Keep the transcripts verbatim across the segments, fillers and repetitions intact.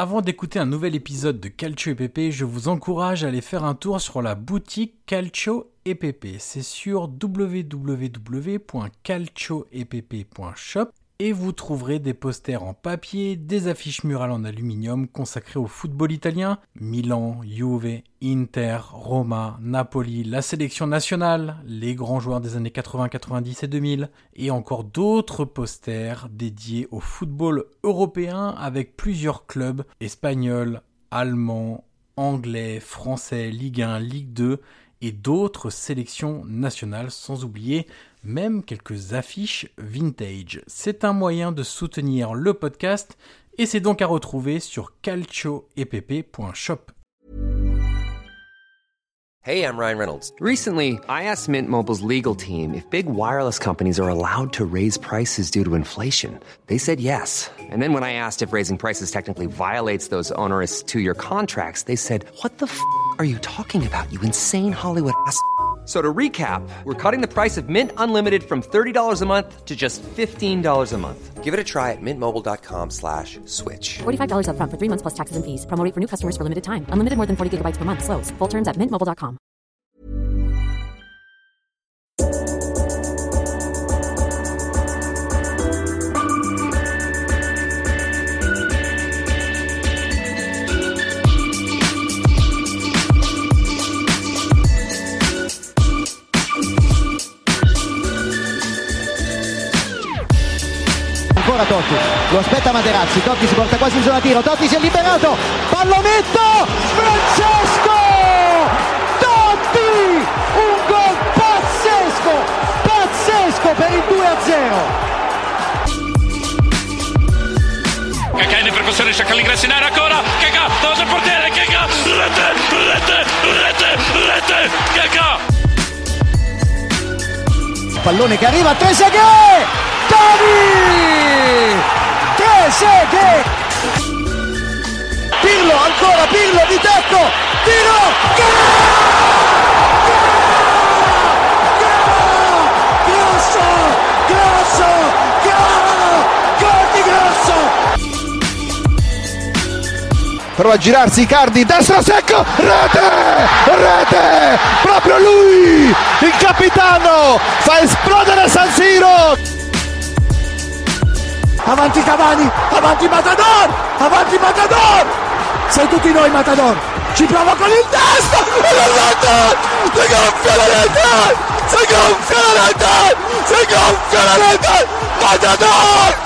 Avant d'écouter un nouvel épisode de Calcio et Pepe, je vous encourage à aller faire un tour sur la boutique Calcio et Pepe. C'est sur w w w point calcio et pepe point shop et vous trouverez des posters en papier, des affiches murales en aluminium consacrées au football italien, Milan, Juve, Inter, Roma, Napoli, la sélection nationale, les grands joueurs des années quatre-vingts, quatre-vingt-dix et deux mille, et encore d'autres posters dédiés au football européen avec plusieurs clubs espagnols, allemands, anglais, français, Ligue un, Ligue deux et d'autres sélections nationales, sans oublier même quelques affiches vintage. C'est un moyen de soutenir le podcast et c'est donc à retrouver sur calcio et pepe point shop. Hey, I'm Ryan Reynolds. Recently, I asked Mint Mobile's legal team if big wireless companies are allowed to raise prices due to inflation. They said yes. And then when I asked if raising prices technically violates those onerous two-year contracts, they said, what the f*** are you talking about, you insane Hollywood ass f- So to recap, we're cutting the price of Mint Unlimited from thirty dollars a month to just fifteen dollars a month. Give it a try at mintmobile.com slash switch. forty-five dollars up front for three months plus taxes and fees. Promo rate for new customers for limited time. Unlimited more than forty gigabytes per month. Slows full terms at mint mobile dot com. Ancora Totti, lo aspetta Materazzi, Totti si porta quasi in zona tiro, Totti si è liberato, pallonetto, Francesco Totti, un gol pazzesco, pazzesco per il due a zero. Kakà in percussione, cerca l'ingresso in area ancora, Kakà, davanti al portiere, Kakà, rete, rete, rete, rete, Kakà. Pallone che arriva, Trezeguet! Totti! Trezeguet! Pirlo, ancora Pirlo di tacco! Tiro! Gol! Gol! Grosso! Grosso! Gol! Gol di Grosso! Prova a girarsi Icardi, destro secco, rete, rete, proprio lui, il capitano, fa esplodere San Siro. Avanti Cavani, avanti Matador, avanti Matador, sei tutti noi Matador, ci prova con il testo, si gonfia la rete, si gonfia la rete, si gonfia la rete, Matador!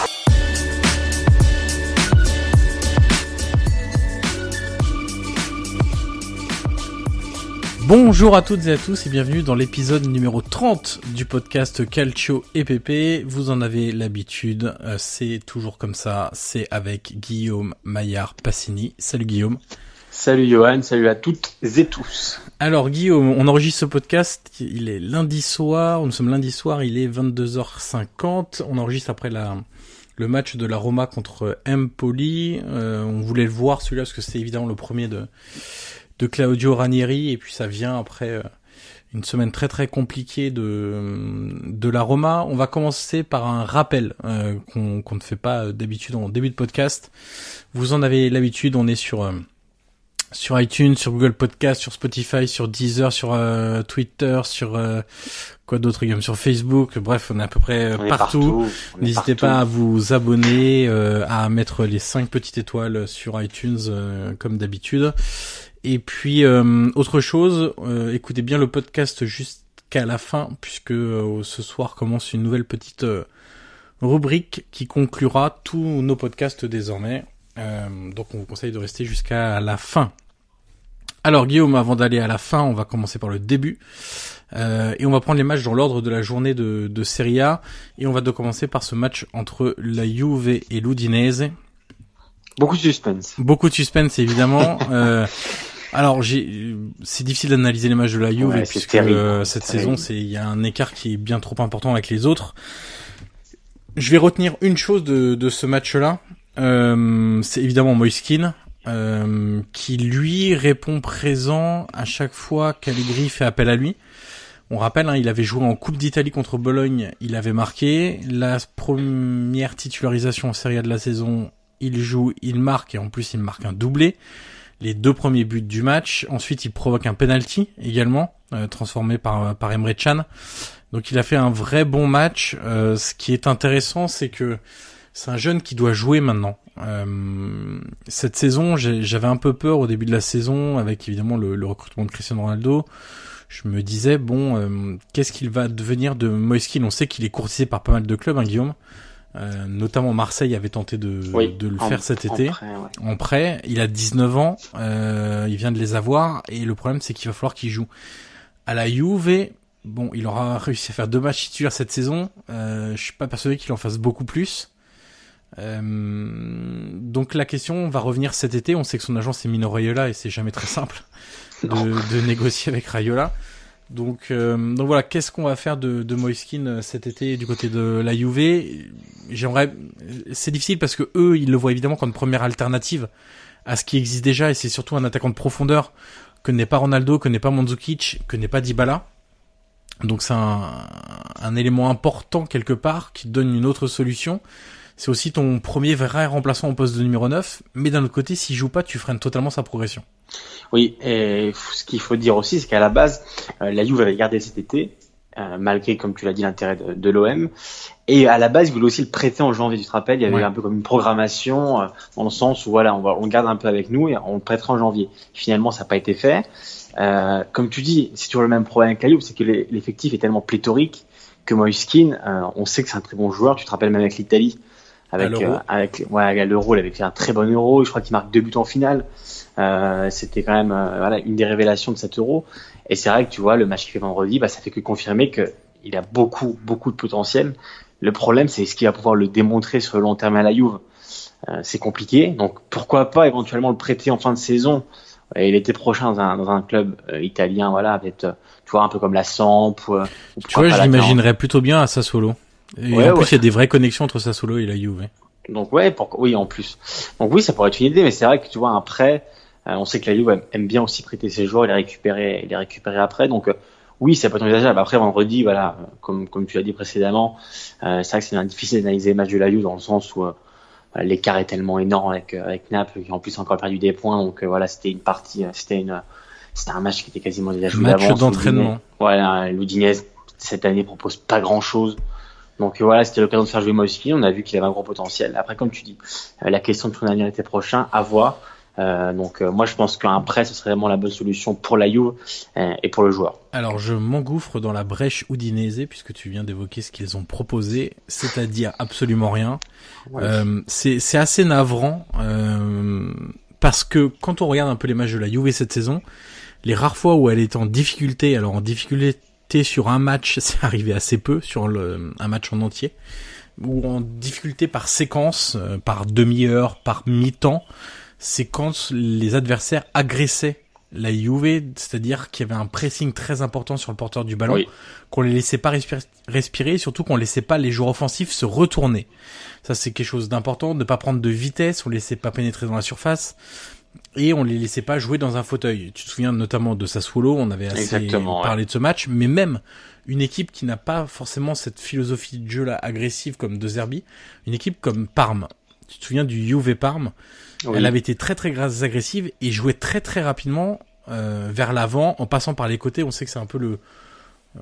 Bonjour à toutes et à tous et bienvenue dans l'épisode numéro trente du podcast Calcio et Pepe. Vous en avez l'habitude, euh, c'est toujours comme ça, c'est avec Guillaume Maillard-Passini. Salut Guillaume. Salut Johan, salut à toutes et tous. Alors Guillaume, on enregistre ce podcast, il est lundi soir, nous sommes lundi soir, il est vingt-deux heures cinquante, on enregistre après la... le match de la Roma contre Empoli. Euh, on voulait le voir celui-là parce que c'était évidemment le premier de... de Claudio Ranieri, et puis ça vient après euh, une semaine très très compliquée de de la Roma. On va commencer par un rappel euh, qu'on qu'on ne fait pas d'habitude en début de podcast. Vous en avez l'habitude, on est sur euh, sur iTunes, sur Google Podcast, sur Spotify, sur Deezer, sur euh, Twitter, sur euh, quoi d'autre, Guillaume, sur Facebook. Bref, on est à peu près euh, partout. partout. N'hésitez partout. pas à vous abonner, euh, à mettre les cinq petites étoiles sur iTunes euh, comme d'habitude. Et puis, euh, autre chose, euh, écoutez bien le podcast jusqu'à la fin, puisque euh, ce soir commence une nouvelle petite euh, rubrique qui conclura tous nos podcasts désormais. Euh, donc on vous conseille de rester jusqu'à la fin. Alors Guillaume, avant d'aller à la fin, on va commencer par le début. Euh, et on va prendre les matchs dans l'ordre de la journée de, de Serie A. Et on va de commencer par ce match entre la Juve et l'Udinese. Beaucoup de suspense. Beaucoup de suspense, évidemment. euh, Alors, j'ai, c'est difficile d'analyser les matchs de la Juve, ouais, puisque terrible, euh, cette terrible. saison, c'est, il y a un écart qui est bien trop important avec les autres. Je vais retenir une chose de, de ce match-là. Euh, c'est évidemment Moise Kean, euh, qui lui répond présent à chaque fois qu'Allegri fait appel à lui. On rappelle, hein, il avait joué en Coupe d'Italie contre Bologne, il avait marqué. La première titularisation en Serie A de la saison, il joue, il marque et en plus il marque un doublé. Les deux premiers buts du match. Ensuite, il provoque un penalty également, euh, transformé par par Emre Can. Donc, il a fait un vrai bon match. Euh, ce qui est intéressant, c'est que c'est un jeune qui doit jouer maintenant. Euh, cette saison, j'ai, j'avais un peu peur au début de la saison, avec évidemment le, le recrutement de Cristiano Ronaldo. Je me disais, bon, euh, qu'est-ce qu'il va devenir de Moise Kean ? On sait qu'il est courtisé par pas mal de clubs, hein, Guillaume. Euh, notamment Marseille avait tenté de, oui, de le en, faire cet en été. prêt, ouais. En prêt. Il a dix-neuf ans, euh, il vient de les avoir, et le problème, c'est qu'il va falloir qu'il joue. À la Juve, bon, il aura réussi à faire deux matchs titulaires cette saison. Euh, je suis pas persuadé qu'il en fasse beaucoup plus. Euh, donc la question va revenir cet été. On sait que son agent c'est Mino Raiola et c'est jamais très simple de, de négocier avec Raiola. Donc, euh, donc voilà, qu'est-ce qu'on va faire de, de Moise Kean cet été du côté de la Juve ? J'aimerais, c'est difficile parce que eux, ils le voient évidemment comme première alternative à ce qui existe déjà, et c'est surtout un attaquant de profondeur que n'est pas Ronaldo, que n'est pas Mandzukic, que n'est pas Dybala. Donc c'est un, un élément important quelque part qui donne une autre solution. C'est aussi ton premier vrai remplaçant au poste de numéro neuf, mais d'un autre côté, s'il joue pas, tu freines totalement sa progression. Oui, et ce qu'il faut dire aussi, c'est qu'à la base, euh, la Juve avait gardé cet été, euh, malgré, comme tu l'as dit, l'intérêt de, de l'O M. Et à la base, ils voulaient aussi le prêter en janvier, tu te rappelles, il y avait ouais. un peu comme une programmation, euh, dans le sens où voilà, on, va, on le garde un peu avec nous et on le prêtera en janvier. Finalement, ça n'a pas été fait. Euh, comme tu dis, c'est toujours le même problème avec la Juve, c'est que l'effectif est tellement pléthorique que Moise Kean, euh, on sait que c'est un très bon joueur. Tu te rappelles même avec l'Italie, avec à euh, avec ouais, à l'Euro, il avait fait un très bon Euro. Je crois qu'il marque deux buts en finale. Euh, c'était quand même euh, voilà une des révélations de cet Euro. Et c'est vrai que tu vois le match qu'il fait vendredi, bah ça fait que confirmer que il a beaucoup beaucoup de potentiel. Le problème, c'est ce qu'il va pouvoir le démontrer sur le long terme à la Juve. Euh, c'est compliqué. Donc pourquoi pas éventuellement le prêter en fin de saison et l'été prochain dans un dans un club euh, italien, voilà, peut-être tu vois un peu comme la Samp. Ou, ou tu vois, je l'imaginerais plutôt bien à Sassuolo. Et ouais, en plus, ouais. il y a des vraies connexions entre Sassuolo et la Juve. Donc ouais, pour, oui, en plus. Donc oui, ça pourrait être une idée, mais c'est vrai que tu vois un prêt, euh, on sait que la Juve aime bien aussi prêter ses joueurs et les récupérer, et les récupérer après. Donc euh, oui, ça peut être envisageable. Après vendredi, voilà, comme comme tu l'as dit précédemment, euh, c'est vrai que c'est difficile d'analyser les matchs de la Juve dans le sens où euh, l'écart est tellement énorme avec avec Naples qui en plus a encore perdu des points. Donc euh, voilà, c'était une partie, c'était une, c'était un match qui était quasiment déjà joué d'avance. Match d'entraînement. Voilà, l'Udinese cette année propose pas grand chose. Donc voilà, c'était l'occasion de faire jouer Moise Kean. On a vu qu'il avait un gros potentiel. Après, comme tu dis, euh, la question de son avenir l'été prochain, à voir. Euh, donc euh, moi, je pense qu'un prêt, ce serait vraiment la bonne solution pour la Juve euh, et pour le joueur. Alors, je m'engouffre dans la brèche Udinese puisque tu viens d'évoquer ce qu'ils ont proposé, c'est-à-dire absolument rien. Ouais. Euh, c'est, c'est assez navrant euh, parce que quand on regarde un peu les matchs de la Juve cette saison, les rares fois où elle est en difficulté, alors en difficulté sur un match, c'est arrivé assez peu, sur le, un match en entier, ou en difficulté par séquence, euh, par demi-heure, par mi-temps, c'est quand les adversaires agressaient la Juve, c'est-à-dire qu'il y avait un pressing très important sur le porteur du ballon, oui. qu'on les laissait pas respirer, respirer, et surtout qu'on laissait pas les joueurs offensifs se retourner. Ça, c'est quelque chose d'important, de pas prendre de vitesse, on les laissait pas pénétrer dans la surface. Et on les laissait pas jouer dans un fauteuil. Tu te souviens notamment de Sassuolo, on avait assez Exactement, parlé ouais. de ce match, mais même une équipe qui n'a pas forcément cette philosophie de jeu là agressive comme De Zerbi, une équipe comme Parme. Tu te souviens du Juve Parme, oui. Elle avait été très très agressive et jouait très très rapidement euh, vers l'avant en passant par les côtés. On sait que c'est un peu le euh,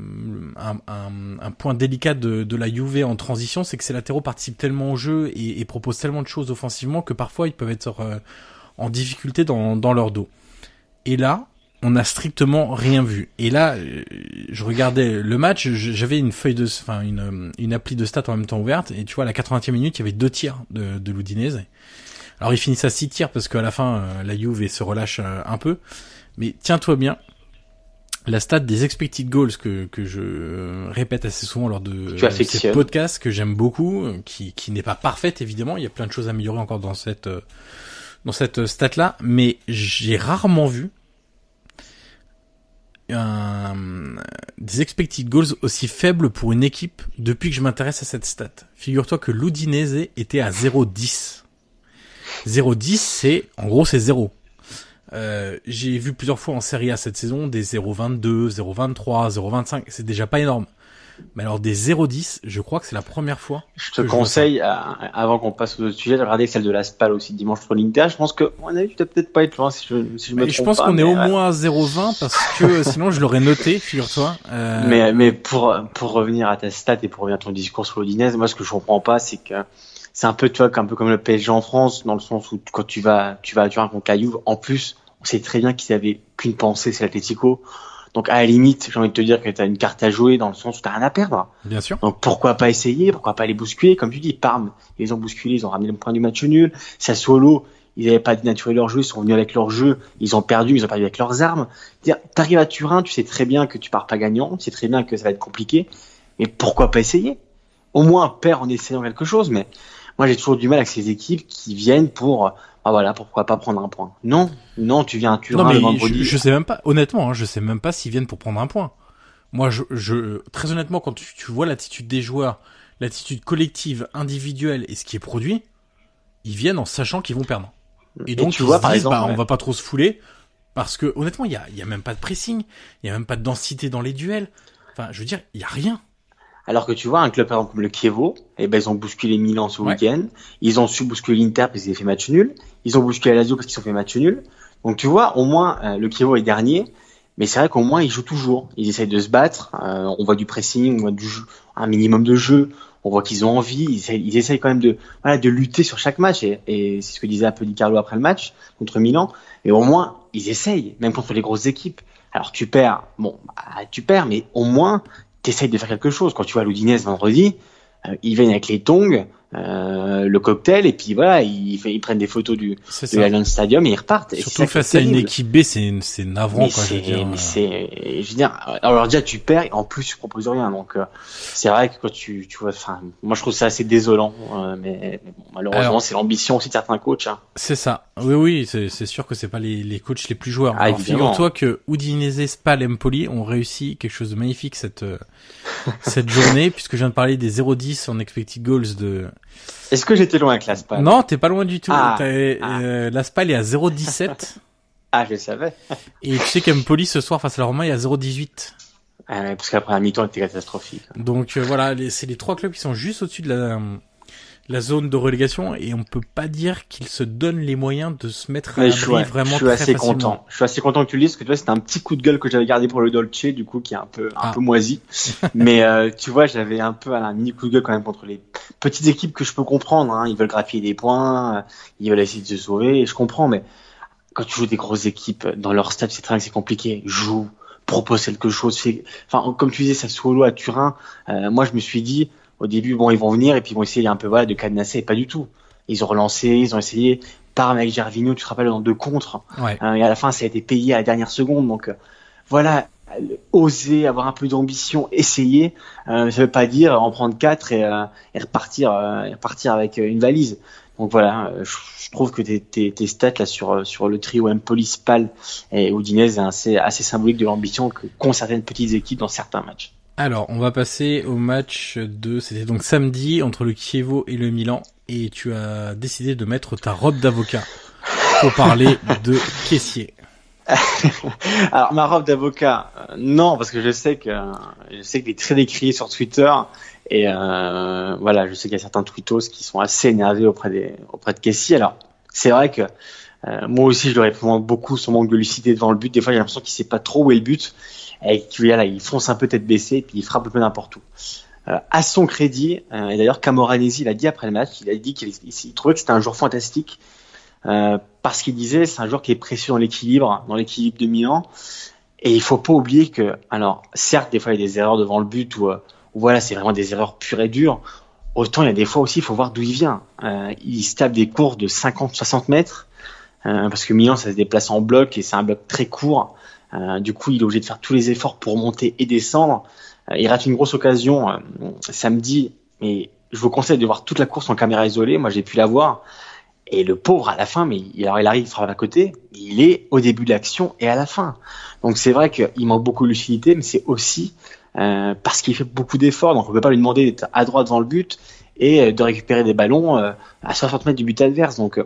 un, un, un point délicat de, de la Juve en transition, c'est que ces latéraux participent tellement au jeu et, et proposent tellement de choses offensivement que parfois ils peuvent être euh, en difficulté dans, dans leur dos. Et là, on n'a strictement rien vu. Et là, je regardais le match, j'avais une feuille de, enfin une une appli de stats en même temps ouverte, et tu vois, à la quatre-vingtième minute, il y avait deux tirs de, de l'Udinese. Alors ils finissent à six tirs parce qu'à la fin, la Juve se relâche un peu. Mais tiens-toi bien, la stat des expected goals que que je répète assez souvent lors de ces podcasts que j'aime beaucoup, qui qui n'est pas parfaite évidemment, il y a plein de choses à améliorer encore dans cette dans cette stat-là, mais j'ai rarement vu un, des expected goals aussi faibles pour une équipe depuis que je m'intéresse à cette stat. Figure-toi que l'Udinese était à zéro virgule dix. zéro virgule dix, c'est, en gros, c'est zéro. Euh, j'ai vu plusieurs fois en Serie A cette saison des zéro virgule vingt-deux, zéro virgule vingt-trois, zéro virgule vingt-cinq, c'est déjà pas énorme. Mais alors des zéro dix, je crois que c'est la première fois. Je te que conseille, à, avant qu'on passe aux autres sujets, de regarder celle de la Spal aussi dimanche contre l'Inter. Je pense que, à mon avis, tu dois peut-être pas être loin si je, si je me mais trompe je pense pas, qu'on mais, est au euh, moins à zéro vingt parce que sinon je l'aurais noté, figure-toi. Euh... Mais, mais pour, pour revenir à ta stat et pour revenir à ton discours sur l'Udinese, moi, ce que je comprends pas, c'est que c'est un peu, tu vois, un peu comme le P S G en France, dans le sens où quand tu vas, tu vas à Turin contre la Juve, en plus, on sait très bien qu'ils avaient qu'une pensée, c'est l'Atlético. Donc, à la limite, j'ai envie de te dire que t'as une carte à jouer dans le sens où t'as rien à perdre. Bien sûr. Donc, pourquoi pas essayer? Pourquoi pas les bousculer? Comme tu dis, Parme, ils les ont bousculés, ils ont ramené le point du match nul. Sassuolo, ils n'avaient pas dénaturé leur jeu, ils sont venus avec leur jeu, ils ont perdu, ils ont perdu avec leurs armes. Dire, t'arrives à Turin, tu sais très bien que tu pars pas gagnant, tu sais très bien que ça va être compliqué. Mais pourquoi pas essayer? Au moins, perd en essayant quelque chose, mais moi, j'ai toujours du mal avec ces équipes qui viennent pour, ah voilà, pourquoi pas prendre un point. Non, non, tu viens à Turin non, mais le vendredi. Je, je sais même pas, honnêtement, hein, je sais même pas s'ils viennent pour prendre un point. Moi, je, je très honnêtement, quand tu, tu vois l'attitude des joueurs, l'attitude collective, individuelle et ce qui est produit, ils viennent en sachant qu'ils vont perdre. Et, et donc, tu ils vois, se par disent, exemple, bah, ouais. on va pas trop se fouler, parce que honnêtement, il y a, il y a même pas de pressing, il y a même pas de densité dans les duels. Enfin, je veux dire, il y a rien. Alors que tu vois, un club par exemple comme le Chievo, eh ben ils ont bousculé Milan ce ouais. week-end, ils ont su bousculer l'Inter parce qu'ils avaient fait match nul, ils ont bousculé Lazio parce qu'ils ont fait match nul. Donc tu vois, au moins euh, le Chievo est dernier, mais c'est vrai qu'au moins ils jouent toujours, ils essayent de se battre, euh, on voit du pressing, on voit du jeu, un minimum de jeu, on voit qu'ils ont envie, ils essayent, ils essayent quand même de voilà de lutter sur chaque match et, et c'est ce que disait un peu Di Carlo après le match contre Milan. Et au moins ils essayent, même contre les grosses équipes. Alors tu perds, bon, bah, tu perds, mais au moins t'essayes de faire quelque chose. Quand tu vois à l'Udinese vendredi, euh, ils viennent avec les tongs, euh, le cocktail, et puis voilà, ils, ils prennent des photos du de l'Allianz Stadium et ils repartent. Surtout face à une équipe B, c'est c'est navrant, mais quoi. C'est, je veux dire. Mais c'est, je veux dire, alors déjà tu perds, et en plus tu proposes rien, donc euh, c'est vrai que quand tu, tu vois, enfin, moi je trouve ça assez désolant, euh, mais, mais bon, malheureusement alors, c'est l'ambition aussi de certains coachs. Hein. C'est ça. Oui, oui, c'est, c'est sûr que c'est pas les, les coachs les plus joueurs. Ah, alors figure-toi que Udinese, Spal, Empoli ont réussi quelque chose de magnifique cette cette journée, puisque je viens de parler des zéro dix en expected goals de. Est-ce que j'étais loin avec la Spal? Non, t'es pas loin du tout. Ah, ah. Euh, la Spal est à zéro dix-sept. Ah, je le savais. Et tu sais qu'Empoli ce soir face à la Roma est à zéro dix-huit. Ah ouais, parce qu'après la mi-temps était catastrophique. Donc euh, voilà, les, c'est les trois clubs qui sont juste au-dessus de la la zone de relégation et on peut pas dire qu'ils se donnent les moyens de se mettre à l'abri ouais, vraiment très facilement. Je suis assez facilement. content. Je suis assez content que tu le dises parce que tu vois, c'était un petit coup de gueule que j'avais gardé pour le Dolce, du coup, qui est un peu, un ah. peu moisi. Mais euh, tu vois, j'avais un peu un mini coup de gueule quand même contre les petites équipes que je peux comprendre. Hein. Ils veulent grappiller des points, ils veulent essayer de se sauver, et je comprends. Mais quand tu joues des grosses équipes dans leur stade, c'est très c'est compliqué. Joue, propose quelque chose. Fait... Enfin, comme tu disais, Sassuolo à Turin. Euh, moi, je me suis dit. Au début, bon, ils vont venir et puis ils vont essayer un peu voilà de cadenasser, et pas du tout. Ils ont relancé, ils ont essayé. Parme avec Gervinho, tu te rappelles, dans deux contre. Ouais. Euh, et à la fin, ça a été payé à la dernière seconde. Donc euh, voilà, oser, avoir un peu d'ambition, essayer. Euh, ça veut pas dire en prendre quatre et, euh, et repartir, euh, et repartir avec une valise. Donc voilà, euh, je, je trouve que tes, tes, tes stats là sur sur le trio Empoli, Spal et Udinese est assez assez symbolique de l'ambition que qu'ont certaines petites équipes dans certains matchs. Alors, on va passer au match de, c'était donc samedi, entre le Chievo et le Milan, et tu as décidé de mettre ta robe d'avocat pour parler de caissier. Alors, ma robe d'avocat, euh, non, parce que je sais que, je sais que est très décrié sur Twitter, et euh, voilà, je sais qu'il y a certains tweetos qui sont assez énervés auprès des, auprès de caissier. Alors, c'est vrai que, euh, moi aussi, je le réponds beaucoup son manque de lucidité devant le but. Des fois, j'ai l'impression qu'il sait pas trop où est le but. Et voilà, il fonce un peu tête baissée, puis il frappe un peu n'importe où. Euh, à son crédit, euh, et d'ailleurs Camoranesi l'a dit après le match, il a dit qu'il il, il trouvait que c'était un joueur fantastique, euh, parce qu'il disait c'est un joueur qui est précieux dans l'équilibre, dans l'équilibre de Milan, et il faut pas oublier que, alors certes des fois il y a des erreurs devant le but, où, où voilà c'est vraiment des erreurs pures et dures, autant il y a des fois aussi il faut voir d'où il vient. Euh, il se tape des courses de cinquante soixante mètres, euh, parce que Milan ça se déplace en bloc, et c'est un bloc très court. Euh, du coup, il est obligé de faire tous les efforts pour monter et descendre. Euh, il rate une grosse occasion euh, samedi, mais je vous conseille de voir toute la course en caméra isolée. Moi, j'ai pu la voir. Et le pauvre, à la fin, mais il, alors il arrive, il frappe à côté. Il est au début de l'action et à la fin. Donc, c'est vrai qu'il manque beaucoup de lucidité, mais c'est aussi euh, parce qu'il fait beaucoup d'efforts. Donc, on ne peut pas lui demander d'être à droite devant le but et de récupérer des ballons euh, à soixante mètres du but adverse. Donc, euh,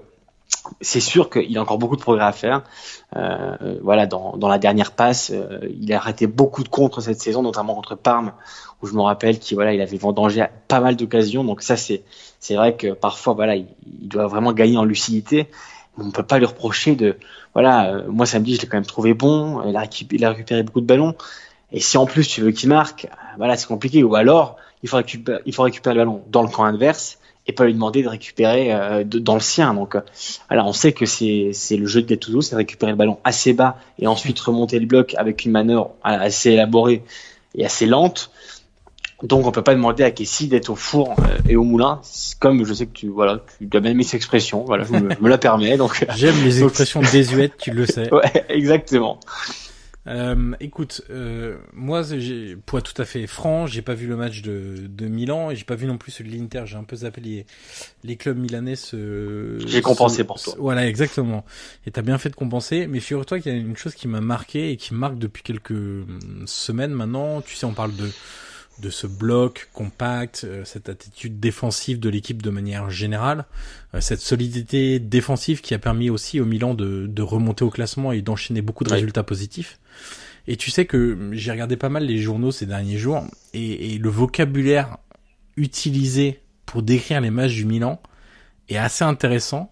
c'est sûr qu'il a encore beaucoup de progrès à faire. Euh, voilà, dans, dans la dernière passe, euh, il a raté beaucoup de contres cette saison, notamment contre Parme, où je me rappelle qu'il voilà, il avait vendangé pas mal d'occasions. Donc ça, c'est c'est vrai que parfois, voilà, il, il doit vraiment gagner en lucidité. On ne peut pas lui reprocher de, voilà, euh, moi samedi, je l'ai quand même trouvé bon. Il a, récup- il a récupéré beaucoup de ballons. Et si en plus tu veux qu'il marque, euh, voilà, c'est compliqué. Ou alors, il faut récupérer, il faut récupérer le ballon dans le camp adverse et pas lui demander de récupérer euh, de, dans le sien. Donc, euh, voilà, on sait que c'est c'est le jeu de Gattuso, c'est de récupérer le ballon assez bas et ensuite remonter le bloc avec une manœuvre assez élaborée et assez lente. Donc on peut pas demander à Kessie d'être au four euh, et au moulin, comme je sais que tu voilà, tu as bien aimé cette expression, voilà, je me, je me la permets. Donc j'aime les expressions désuètes, tu le sais. Ouais, exactement. Euh, écoute, euh, moi, j'ai, pour être tout à fait franc, j'ai pas vu le match de, de Milan et j'ai pas vu non plus celui de l'Inter. J'ai un peu zappé les, les clubs milanais. Se, j'ai compensé se, pour toi. Se, voilà, exactement. Et t'as bien fait de compenser. Mais figure-toi qu'il y a une chose qui m'a marqué et qui me marque depuis quelques semaines maintenant. Tu sais, on parle de de ce bloc compact, euh, cette attitude défensive de l'équipe de manière générale, euh, cette solidité défensive qui a permis aussi au Milan de, de remonter au classement et d'enchaîner beaucoup de ouais. résultats positifs. Et tu sais que j'ai regardé pas mal les journaux ces derniers jours et, et le vocabulaire utilisé pour décrire les matchs du Milan est assez intéressant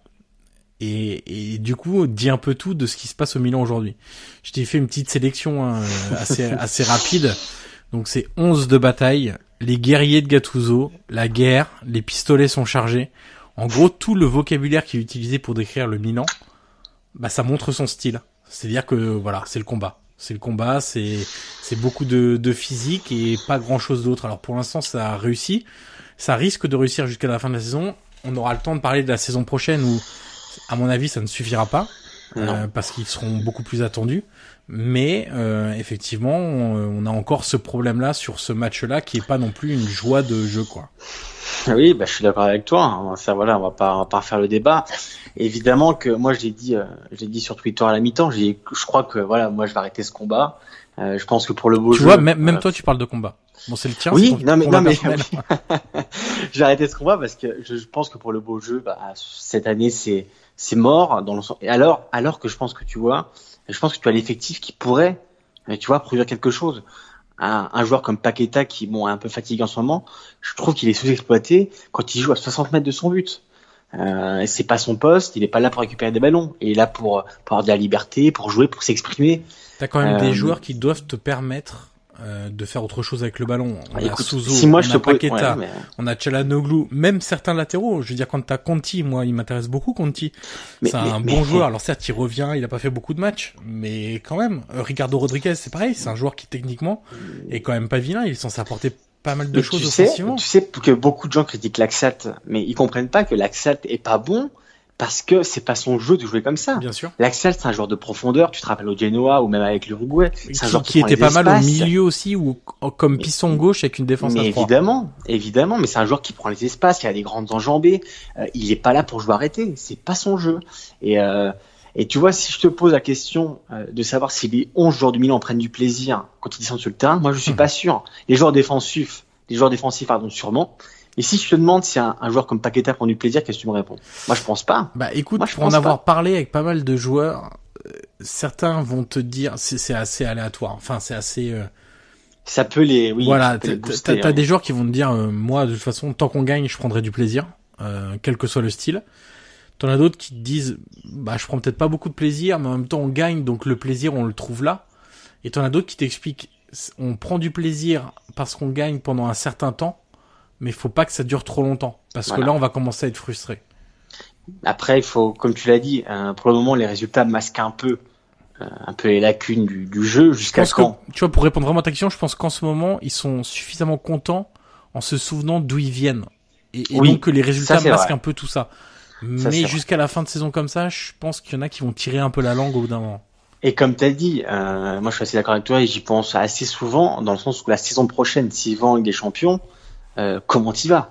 et, et du coup dit un peu tout de ce qui se passe au Milan aujourd'hui. Je t'ai fait une petite sélection hein, assez, assez rapide. Donc c'est onze de bataille, les guerriers de Gattuso, la guerre, les pistolets sont chargés. En gros, tout le vocabulaire qui est utilisé pour décrire le Milan, bah ça montre son style. C'est-à-dire que voilà, c'est le combat. C'est le combat, c'est c'est beaucoup de, de physique et pas grand-chose d'autre. Alors pour l'instant, ça a réussi. Ça risque de réussir jusqu'à la fin de la saison. On aura le temps de parler de la saison prochaine où, à mon avis, ça ne suffira pas. Euh, parce qu'ils seront beaucoup plus attendus. Mais euh, effectivement, on, on a encore ce problème-là sur ce match-là qui est pas non plus une joie de jeu, quoi. Oui, bah je suis d'accord avec toi. Hein. Ça, voilà, on va pas, on va pas refaire le débat. Évidemment que moi, je l'ai dit, euh, je l'ai dit sur Twitter à la mi-temps. J'ai, je crois que voilà, moi, je vais arrêter ce combat. Euh, je pense que pour le beau tu jeu. Tu vois, même, même euh, toi, tu parles de combat. Bon, c'est le tien. Oui, c'est non mais non mais. Oui. J'ai arrêté ce combat parce que je, je pense que pour le beau jeu, bah cette année, c'est c'est mort dans le sens. Et alors, alors que je pense que tu vois. Je pense que tu as l'effectif qui pourrait, tu vois, produire quelque chose. Un, un joueur comme Paqueta qui, bon, est un peu fatigué en ce moment, je trouve qu'il est sous-exploité quand il joue à soixante mètres de son but. Euh, c'est pas son poste, il est pas là pour récupérer des ballons, il est là pour, pour avoir de la liberté, pour jouer, pour s'exprimer. T'as quand même euh, des joueurs qui doivent te permettre euh, de faire autre chose avec le ballon. On écoute, a Souzo, si moi, je on te a Paqueta, ouais, mais... on a Çalhanoğlu, même certains latéraux. Je veux dire, quand t'as Conti, moi, il m'intéresse beaucoup, Conti. C'est mais, un mais, bon mais... joueur. Alors certes, il revient, il a pas fait beaucoup de matchs, mais quand même. Ricardo Rodriguez, c'est pareil, c'est un joueur qui, techniquement, est quand même pas vilain. Il est censé apporter pas mal de mais choses tu sais, offensivement. Tu sais que beaucoup de gens critiquent Laxalt, mais ils comprennent pas que Laxalt est pas bon parce que c'est pas son jeu de jouer comme ça. Bien sûr. Laxalt, c'est un joueur de profondeur. Tu te rappelles au Genoa ou même avec l'Uruguay. C'est un qui, joueur qui, qui était pas espaces. mal au milieu aussi ou comme piston gauche avec une défense mais à trois. Évidemment, évidemment, mais c'est un joueur qui prend les espaces, qui a des grandes enjambées. Euh, il est pas là pour jouer arrêté. C'est pas son jeu. Et euh, et tu vois, si je te pose la question euh, de savoir si les onze joueurs du Milan prennent du plaisir quand ils descendent sur le terrain, moi je suis mmh. pas sûr. Les joueurs défensifs, les joueurs défensifs, pardon, sûrement. Et si je te demande si un, un joueur comme Paqueta prend du plaisir, qu'est-ce que tu me réponds? Moi, je pense pas. Bah, écoute, Moi, je pour en avoir pas. parlé avec pas mal de joueurs, euh, certains vont te dire, c'est, c'est assez aléatoire. Enfin, c'est assez. Euh... Ça peut les. Oui. Voilà, peut les t'as, booster, t'as hein. des joueurs qui vont te dire, euh, moi, de toute façon, tant qu'on gagne, je prendrai du plaisir, euh, quel que soit le style. T'en as d'autres qui te disent, bah, je prends peut-être pas beaucoup de plaisir, mais en même temps, on gagne, donc le plaisir, on le trouve là. Et t'en as d'autres qui t'expliquent, on prend du plaisir parce qu'on gagne pendant un certain temps. Mais il faut pas que ça dure trop longtemps, parce voilà. que là, on va commencer à être frustré. Après, il faut, comme tu l'as dit, euh, pour le moment, les résultats masquent un peu, euh, un peu les lacunes du, du jeu jusqu'à quand. Que, tu vois, pour répondre vraiment à ta question, je pense qu'en ce moment, ils sont suffisamment contents en se souvenant d'où ils viennent, et, et oui, donc que les résultats ça, masquent vrai. un peu tout ça. ça Mais jusqu'à vrai. la fin de saison comme ça, je pense qu'il y en a qui vont tirer un peu la langue au bout d'un moment. Et comme tu as dit, euh, moi je suis assez d'accord avec toi et j'y pense assez souvent, dans le sens où la saison prochaine, s'ils vont avec des champions, Euh, comment t'y vas?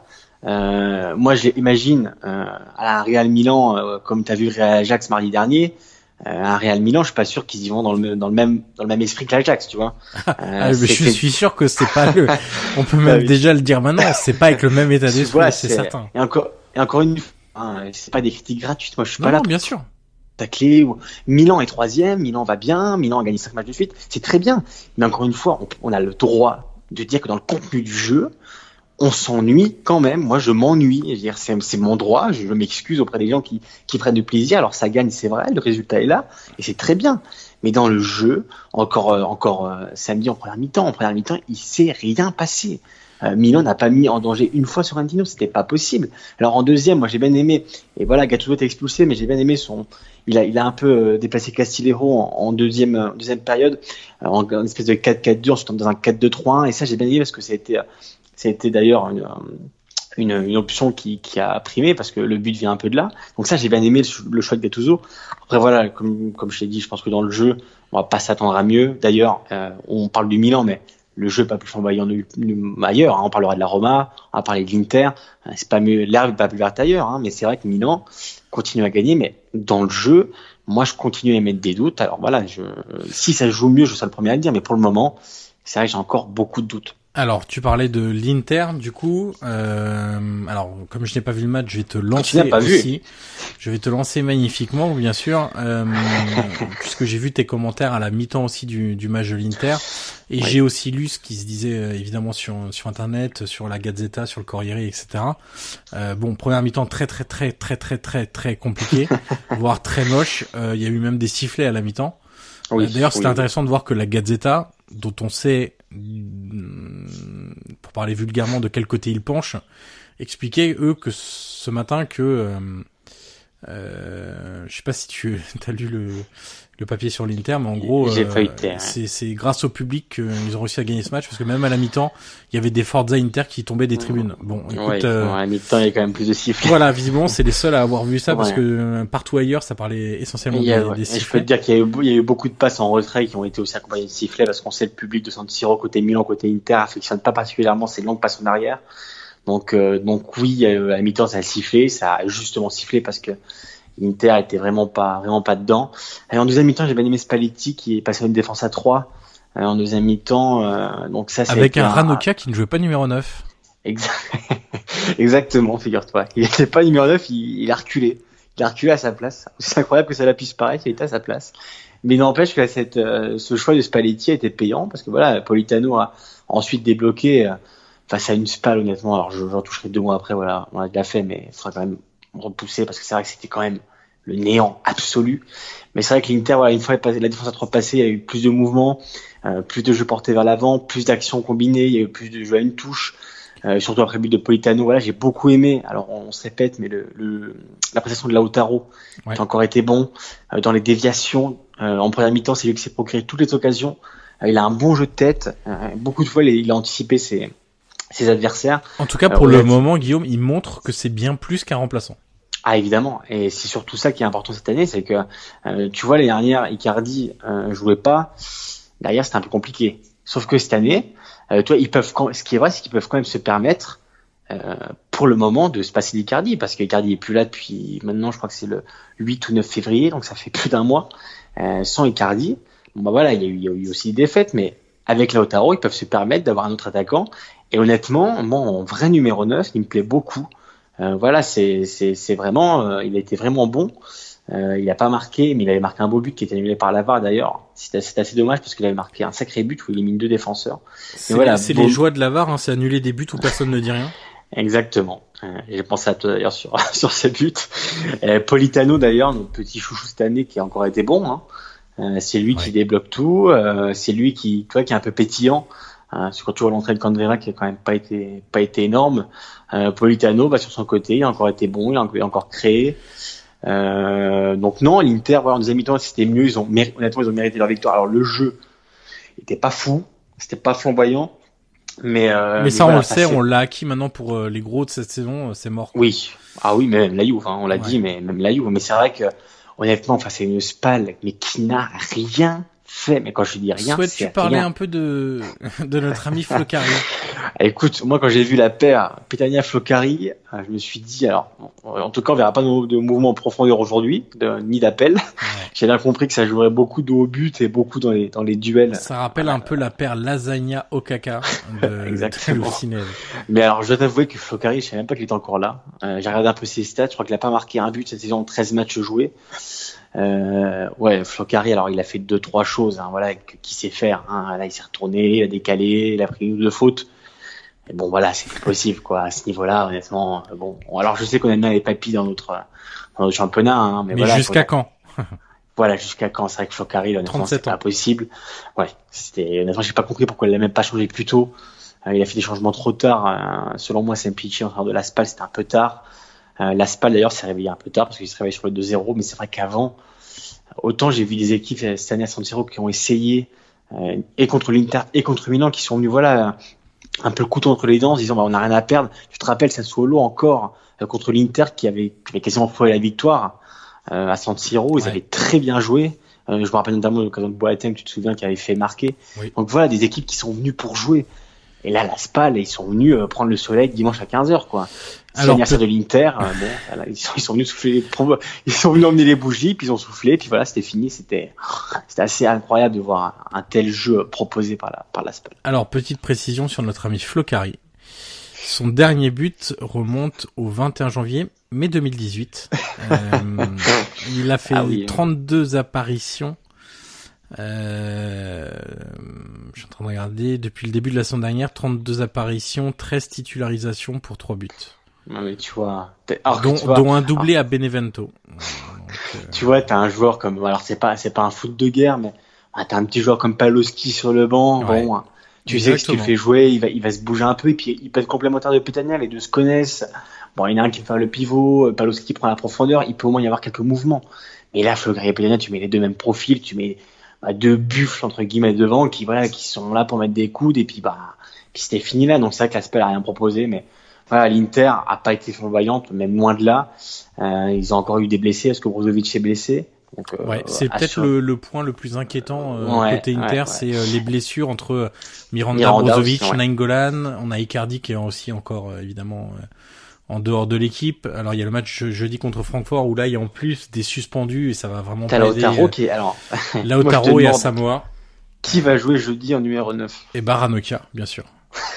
Euh, moi, je l'imagine euh, à la Real Milan, euh, comme t'as vu Real Ajax mardi dernier. Euh, à Real Milan, je suis pas sûr qu'ils y vont dans le dans le même dans le même esprit que l'Ajax, tu vois. Euh, ah, mais je suis sûr que c'est pas le. On peut même déjà le dire maintenant, c'est pas avec le même état d'esprit, c'est, c'est certain. Et encore et encore une Hein, c'est pas des critiques gratuites. Moi, je suis non, pas là. Non, pour bien sûr. Tacler. Ou... Milan est troisième. Milan va bien. Milan a gagné cinq matchs de suite. C'est très bien. Mais encore une fois, on, on a le droit de dire que dans le contenu du jeu, on s'ennuie quand même. Moi, je m'ennuie. Je veux dire, c'est, c'est mon droit. Je, je m'excuse auprès des gens qui, qui prennent du plaisir. Alors, ça gagne, c'est vrai. Le résultat est là. Et c'est très bien. Mais dans le jeu, encore, euh, encore euh, samedi en première mi-temps, en première mi-temps, il s'est rien passé. Euh, Milan n'a pas mis en danger une fois Sorrentino. C'était pas possible. Alors, en deuxième, moi, j'ai bien aimé. Et voilà, Gattuso est expulsé, mais j'ai bien aimé son. Il a, il a un peu euh, déplacé Castillejo en, en deuxième, euh, deuxième période, euh, en, en espèce de quatre quatre deux. Ensuite, dans un quatre deux trois un. Et ça, j'ai bien aimé parce que ça a été. Ça a été d'ailleurs une, une, une option qui, qui a primé parce que le but vient un peu de là. Donc ça, j'ai bien aimé le, le choix de Gattuso. Après voilà, comme, comme je l'ai dit, je pense que dans le jeu, on va pas s'attendre à mieux. D'ailleurs, euh, on parle du Milan, mais le jeu n'est pas plus flamboyant ailleurs. Hein. On parlera de la Roma, on va parler de l'Inter. C'est pas mieux, l'herbe n'est pas plus verte ailleurs. Hein. Mais c'est vrai que Milan continue à gagner. Mais dans le jeu, moi, je continue à émettre des doutes. Alors voilà, je, si ça joue mieux, je serai le premier à le dire. Mais pour le moment, c'est vrai que j'ai encore beaucoup de doutes. Alors, tu parlais de l'Inter, du coup. Euh, alors, comme je n'ai pas vu le match, je vais te lancer pas aussi. Vu. Je vais te lancer magnifiquement, bien sûr, euh, puisque j'ai vu tes commentaires à la mi-temps aussi du, du match de l'Inter, et oui. J'ai aussi lu ce qui se disait euh, évidemment sur sur Internet, sur la Gazzetta, sur le Corriere, et cetera. Euh, bon, première mi-temps très très très très très très très compliqué, voire très moche. Euh, il y a eu même des sifflets à la mi-temps. Oui, euh, d'ailleurs, c'était oui, intéressant oui. de voir que la Gazzetta, dont on sait, pour parler vulgairement, de quel côté ils penchent, expliquaient eux que ce matin que euh, euh, je sais pas si tu as lu le le papier sur l'Inter, mais en gros, J'ai euh, c'est, c'est grâce au public qu'ils ont réussi à gagner ce match, parce que même à la mi-temps, il y avait des Forza Inter qui tombaient des tribunes. Bon, écoute, ouais, euh, bon, à la mi-temps, il y a quand même plus de sifflets. Voilà, visiblement, c'est les seuls à avoir vu ça, ouais. Parce que euh, partout ailleurs, ça parlait essentiellement a, des, ouais. des sifflets. Et je peux te dire qu'il y a, eu, il y a eu beaucoup de passes en retrait qui ont été aussi accompagnées de sifflets, parce qu'on sait le public de San Siro côté Milan, côté Inter, affectionne pas particulièrement ces longues passes en arrière. Donc, euh, donc oui, à la mi-temps, ça a sifflé, ça a justement sifflé parce que l'Inter était vraiment pas, vraiment pas dedans. Et en deuxième mi-temps, j'ai bien aimé Spalletti qui est passé à une défense à trois. Euh, en deuxième mi-temps, euh, donc ça, c'est avec un Ranocchia qui ne jouait pas numéro neuf. Exact... Exactement, figure-toi. Il n'était pas numéro neuf, il, il a reculé. Il a reculé à sa place. C'est incroyable que ça puisse paraître, il était à sa place. Mais n'empêche que cette, euh, ce choix de Spalletti a été payant parce que voilà, Politano a ensuite débloqué euh, face à une Spal, honnêtement. Alors, j'en toucherai deux mois après, voilà, on a déjà fait, mais il faudra quand même repousser parce que c'est vrai que c'était quand même le néant absolu. Mais c'est vrai que l'Inter, voilà, une fois la défense à trois passée, il y a eu plus de mouvements, euh, plus de jeux portés vers l'avant, plus d'actions combinées, il y a eu plus de jeux à une touche, euh, surtout après le but de Politano. Voilà, j'ai beaucoup aimé. Alors on, on se répète, mais le, le la prestation de Lautaro ouais. a encore été bon euh, dans les déviations. Euh, en première mi-temps, c'est lui qui s'est procuré toutes les occasions. Euh, il a un bon jeu de tête. Euh, beaucoup de fois, il, il a anticipé ses ses adversaires. En tout cas, pour euh, le moment, Guillaume, il montre que c'est bien plus qu'un remplaçant. Ah, évidemment. Et c'est surtout ça qui est important cette année, c'est que, euh, tu vois, l'année dernière, Icardi euh, jouait pas. Derrière, c'était un peu compliqué. Sauf que cette année, euh, toi, ils peuvent, ce qui est vrai, c'est qu'ils peuvent quand même se permettre, euh, pour le moment, de se passer d'Icardi, parce qu'Icardi est plus là depuis maintenant, je crois que c'est le huit ou neuf février, donc ça fait plus d'un mois, euh, sans Icardi. Bon, bah voilà, il y a eu, il y a eu aussi des défaites, mais avec Lautaro, ils peuvent se permettre d'avoir un autre attaquant. Et honnêtement, moi, en vrai numéro neuf, il me plaît beaucoup. Euh, voilà, c'est, c'est, c'est vraiment, euh, il a été vraiment bon. Euh, il a pas marqué, mais il avait marqué un beau but qui était annulé par la V A R d'ailleurs. C'est, c'est assez dommage parce qu'il avait marqué un sacré but où il élimine deux défenseurs. C'est, voilà, c'est bon... les joies de la V A R, hein, c'est annuler des buts où personne ne dit rien. Exactement. Euh, j'ai pensé à toi d'ailleurs sur sur ces buts. Euh, Politano d'ailleurs, notre petit chouchou cette année qui a encore été bon. Hein. Euh, c'est lui ouais. qui débloque tout. Euh, c'est lui qui, toi, qui est un peu pétillant. Euh, c'est quand tu vois l'entrée de Candreva qui a quand même pas été pas été énorme. Euh, Politano, bah, sur son côté, il a encore été bon, il a, il a encore créé. Euh, donc non, l'Inter, voilà, en deuxième mi-temps, c'était mieux. Ils ont honnêtement, ils ont mérité leur victoire. Alors le jeu était pas fou, c'était pas flamboyant, mais euh, mais, mais ça, voilà, on le sait, on l'a acquis maintenant pour euh, les gros de cette saison, euh, c'est mort. Oui, ah oui, mais même la Juve, hein, on l'a ouais. dit, mais même la Juve. Mais c'est vrai que honnêtement, enfin, c'est une Spal, mais qui n'a rien fait. Mais quand je dis rien, Souhaites-tu c'est parler rien. un peu de, de notre ami Floccari? Écoute, moi quand j'ai vu la paire Petagna-Floccari, euh, je me suis dit, alors, en tout cas on verra pas de, de mouvement en profondeur aujourd'hui, de, ni d'appel. Ouais. J'ai bien compris que ça jouerait beaucoup de haut but et beaucoup dans les, dans les duels. Ça rappelle un peu la paire Lasagna-Okaka de Exactement. de Mais alors je dois t'avouer que Floccari, je savais même pas qu'il était encore là. Euh, j'ai regardé un peu ses stats, je crois qu'il a pas marqué un but cette saison en treize matchs joués. Euh, ouais, Floccari, alors il a fait deux trois choses, hein, voilà, qu'il sait faire. Hein. Là, il s'est retourné, il a décalé, il a pris deux fautes. Et bon, voilà, c'est possible, quoi. À ce niveau-là, honnêtement, bon. Alors, je sais qu'on aime bien les papis dans notre, dans notre championnat, hein, mais, mais voilà. jusqu'à quand? Voilà, jusqu'à quand? C'est vrai que Floccari, honnêtement, c'est ans. pas possible. Ouais, c'était, honnêtement, j'ai pas compris pourquoi il l'a même pas changé plus tôt. Euh, il a fait des changements trop tard. Euh, selon moi, Semplici, en dehors de l'Aspal, c'était un peu tard. Euh, L'Aspal, d'ailleurs, s'est réveillé un peu tard parce qu'il se réveille sur le deux zéro, mais c'est vrai qu'avant, autant j'ai vu des équipes cette année à San Siro qui ont essayé, euh, et contre l'Inter et contre Milan, qui sont venus, voilà, un peu le couteau entre les dents, en disant bah, on n'a rien à perdre. Tu te rappelles Sassuolo encore euh, contre l'Inter qui avait, qui avait quasiment foiré la victoire euh, à San Siro. Ils ouais. avaient très bien joué. Euh, je me rappelle notamment de l'occasion de Boateng, tu te souviens, qui avait fait marquer. Oui. Donc voilà, des équipes qui sont venues pour jouer. Et là, la Spal, ils sont venus euh, prendre le soleil dimanche à quinze heures, quoi. C'est l'anniversaire de l'Inter. Euh, bon, voilà, ils sont, ils sont venus souffler, ils sont venus emmener les bougies, puis ils ont soufflé, puis voilà, c'était fini. C'était, c'était assez incroyable de voir un, un tel jeu proposé par la, par la Spal. Alors, petite précision sur notre ami Floccari. Son dernier but remonte au vingt et un janvier, mai deux mille dix-huit. euh, il a fait ah oui, trente-deux apparitions. Euh, je suis en train de regarder. Depuis le début de la saison dernière, trente-deux apparitions, treize titularisations pour trois buts. Non mais tu vois, alors, dont, tu vois, dont un doublé alors, à Benevento. Donc, euh... Tu vois, t'as un joueur comme, alors c'est pas, c'est pas un foot de guerre, mais ah, t'as un petit joueur comme Paloschi sur le banc. Ouais, bon, tu exactement. sais que si tu le fais jouer, il va, il va se bouger un peu et puis il peut être complémentaire de Petagna. Les deux se connaissent. Bon, il y en a un qui fait le pivot, Paloschi prend la profondeur. Il peut au moins y avoir quelques mouvements. Mais là, Floccari et Petagna, tu mets les deux mêmes profils, tu mets bah, deux buffles entre guillemets devant qui voilà, qui sont là pour mettre des coudes et puis bah, puis c'était fini là. Donc c'est vrai que la Spal a rien proposé, mais voilà, l'Inter a pas été flamboyante, même loin de là. Euh, ils ont encore eu des blessés, parce que Brozovic est blessé. Donc, euh, ouais, c'est peut-être sur... le, le point le plus inquiétant euh, ouais, côté Inter, ouais, ouais. c'est euh, les blessures entre Miranda, Miranda Brozovic, ouais. Nainggolan. On a Icardi qui est aussi encore euh, évidemment euh, en dehors de l'équipe. Alors il y a le match je- jeudi contre Francfort où là il y a en plus des suspendus et ça va vraiment T'as pas Lautaro aider. Euh, qui est alors Lautaro et Asamoah. Qui va jouer jeudi en numéro neuf? Et Baranoka, bien sûr.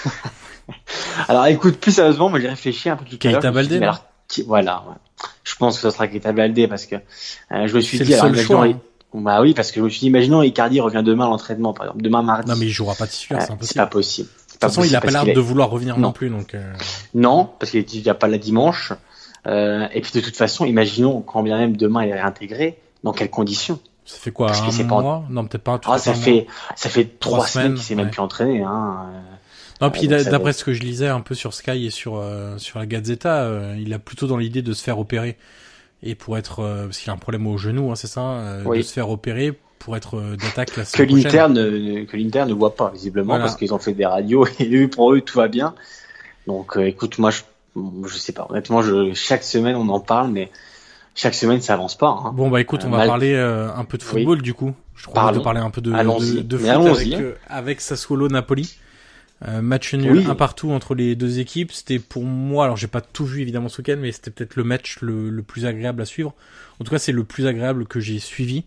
Alors écoute, plus sérieusement, moi j'ai réfléchi un peu tout à l'heure. Keita Baldé, alors, qui, voilà, ouais. Je pense que ce sera Keita Baldé parce que euh, je me suis c'est dit, le alors, seul choix, il... bah oui, parce que je me suis dit, imaginons Icardi revient demain à l'entraînement, par exemple, demain mardi. Non mais il jouera pas titulaire, euh, c'est impossible. C'est pas possible. De toute façon, il a pas l'air de est... vouloir revenir non, non plus, donc. Euh... Non, parce qu'il est déjà pas là dimanche. Euh, et puis de toute façon, imaginons quand bien même demain il est réintégré, dans quelles conditions? Ça fait quoi, parce un que mois pas... Non, peut-être pas. Ah, ça fait, ça fait trois, trois semaines, semaines qu'il s'est ouais. même plus entraîné, hein. Non, puis euh, d'après ce que je lisais un peu sur Sky et sur euh, sur la Gazzetta, euh, il a plutôt dans l'idée de se faire opérer et pour être euh, parce qu'il a un problème au genou, hein, c'est ça, euh, oui. de se faire opérer pour être euh, d'attaque la que l'Inter ne, que l'Inter ne voit pas visiblement voilà. Parce qu'ils ont fait des radios et eux, pour eux tout va bien. Donc euh, écoute, moi je je sais pas, honnêtement, je chaque semaine on en parle, mais chaque semaine ça avance pas. Hein. Bon bah écoute, on euh, va mal... parler euh, un peu de football oui. du coup. Je crois de parler un peu de de, de foot avec euh, avec Sassuolo Napoli. Euh, match nul oui. un partout entre les deux équipes. C'était pour moi, alors j'ai pas tout vu évidemment ce week-end, mais c'était peut-être le match le, le plus agréable à suivre. En tout cas, c'est le plus agréable que j'ai suivi.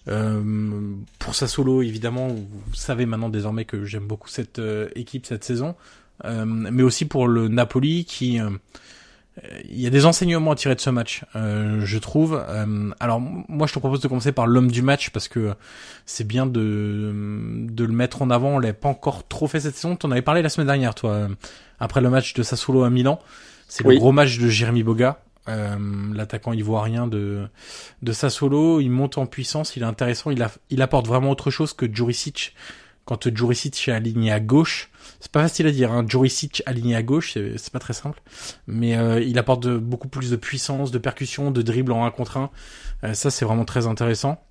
Euh, pour Sassuolo, évidemment, vous savez maintenant désormais que j'aime beaucoup cette euh, équipe cette saison, euh, mais aussi pour le Napoli qui euh, il y a des enseignements à tirer de ce match, euh, je trouve. Euh, alors moi, je te propose de commencer par l'homme du match parce que c'est bien de de le mettre en avant. On l'a pas encore trop fait cette saison. T'en avais parlé la semaine dernière, toi, après le match de Sassuolo à Milan. C'est oui. le gros match de Jérémy Boga, euh, l'attaquant ivoirien de de Sassuolo. Il monte en puissance, il est intéressant. Il a il apporte vraiment autre chose que Djuricic. Quand Djuricic est aligné à gauche, c'est pas facile à dire, hein. Djuricic aligné à gauche, c'est, c'est pas très simple, mais euh, il apporte de, beaucoup plus de puissance, de percussion, de dribble en un contre un. Euh, ça, c'est vraiment très intéressant.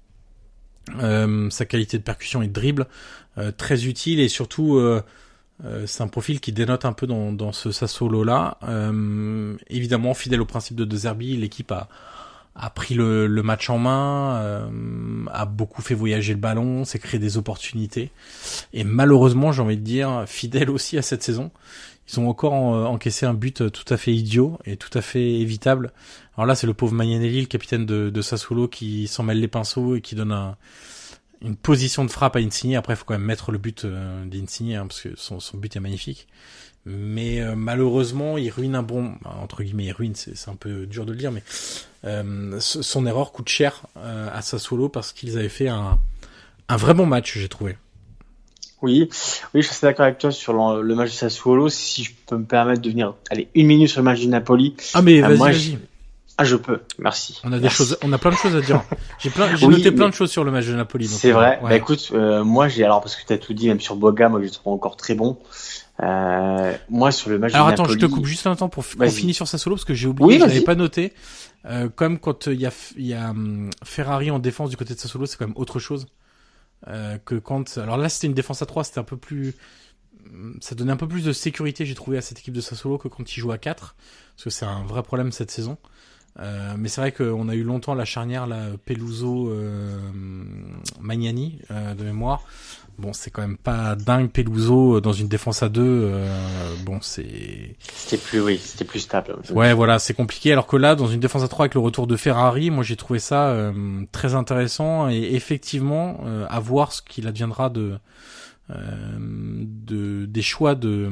Euh, sa qualité de percussion et de dribble, euh, très utile et surtout, euh, euh, c'est un profil qui dénote un peu dans, dans ce Sassuolo-là. Euh, évidemment, fidèle au principe de De Zerbi, l'équipe a a pris le, le match en main, euh, a beaucoup fait voyager le ballon, s'est créé des opportunités. Et malheureusement, j'ai envie de dire, fidèle aussi à cette saison, ils ont encore en, encaissé un but tout à fait idiot et tout à fait évitable. Alors là, c'est le pauvre Magnanelli, le capitaine de, de Sassuolo, qui s'en mêle les pinceaux et qui donne un, une position de frappe à Insigne. Après, il faut quand même mettre le but euh, d'Insigne, hein, parce que son, son but est magnifique. Mais euh, malheureusement, il ruine un bon... Entre guillemets, il ruine, c'est, c'est un peu dur de le dire, mais euh, son erreur coûte cher euh, à Sassuolo parce qu'ils avaient fait un, un vrai bon match, j'ai trouvé. Oui, oui, je suis assez d'accord avec toi sur le, le match de Sassuolo. Si je peux me permettre de venir, allez, une minute sur le match du Napoli. Ah mais vas-y, euh, moi, vas-y. Je... Ah, je peux. Merci. On a des Merci. choses, on a plein de choses à dire. J'ai plein, j'ai Oui, noté plein mais... de choses sur le match de Napoli. Donc, c'est vrai. Euh, ouais. Bah écoute, euh, moi j'ai alors parce que tu as tout dit, même sur Boga, moi je le trouve encore très bon. Euh, moi sur le match Alors de attends, Napoli. je te coupe juste un instant pour qu'on finisse sur Sassuolo parce que j'ai oublié, Oui, je vas-y. l'avais pas noté. Euh, comme quand il y a, il y a um, Ferrari en défense du côté de Sassuolo, c'est quand même autre chose euh, que quand. Alors là, c'était une défense à trois, c'était un peu plus. Ça donnait un peu plus de sécurité, j'ai trouvé, à cette équipe de Sassuolo que quand ils jouent à quatre, parce que c'est un vrai problème cette saison. Euh, mais c'est vrai qu'on a eu longtemps la charnière là, Peluso euh, Magnani euh, de mémoire. Bon, c'est quand même pas dingue Peluso dans une défense à deux. Euh, bon, c'est. C'était plus, oui, c'était plus stable. Ouais, voilà, c'est compliqué. Alors que là, dans une défense à trois avec le retour de Ferrari, moi j'ai trouvé ça euh, très intéressant et effectivement euh, à voir ce qu'il adviendra de. Euh, de des choix de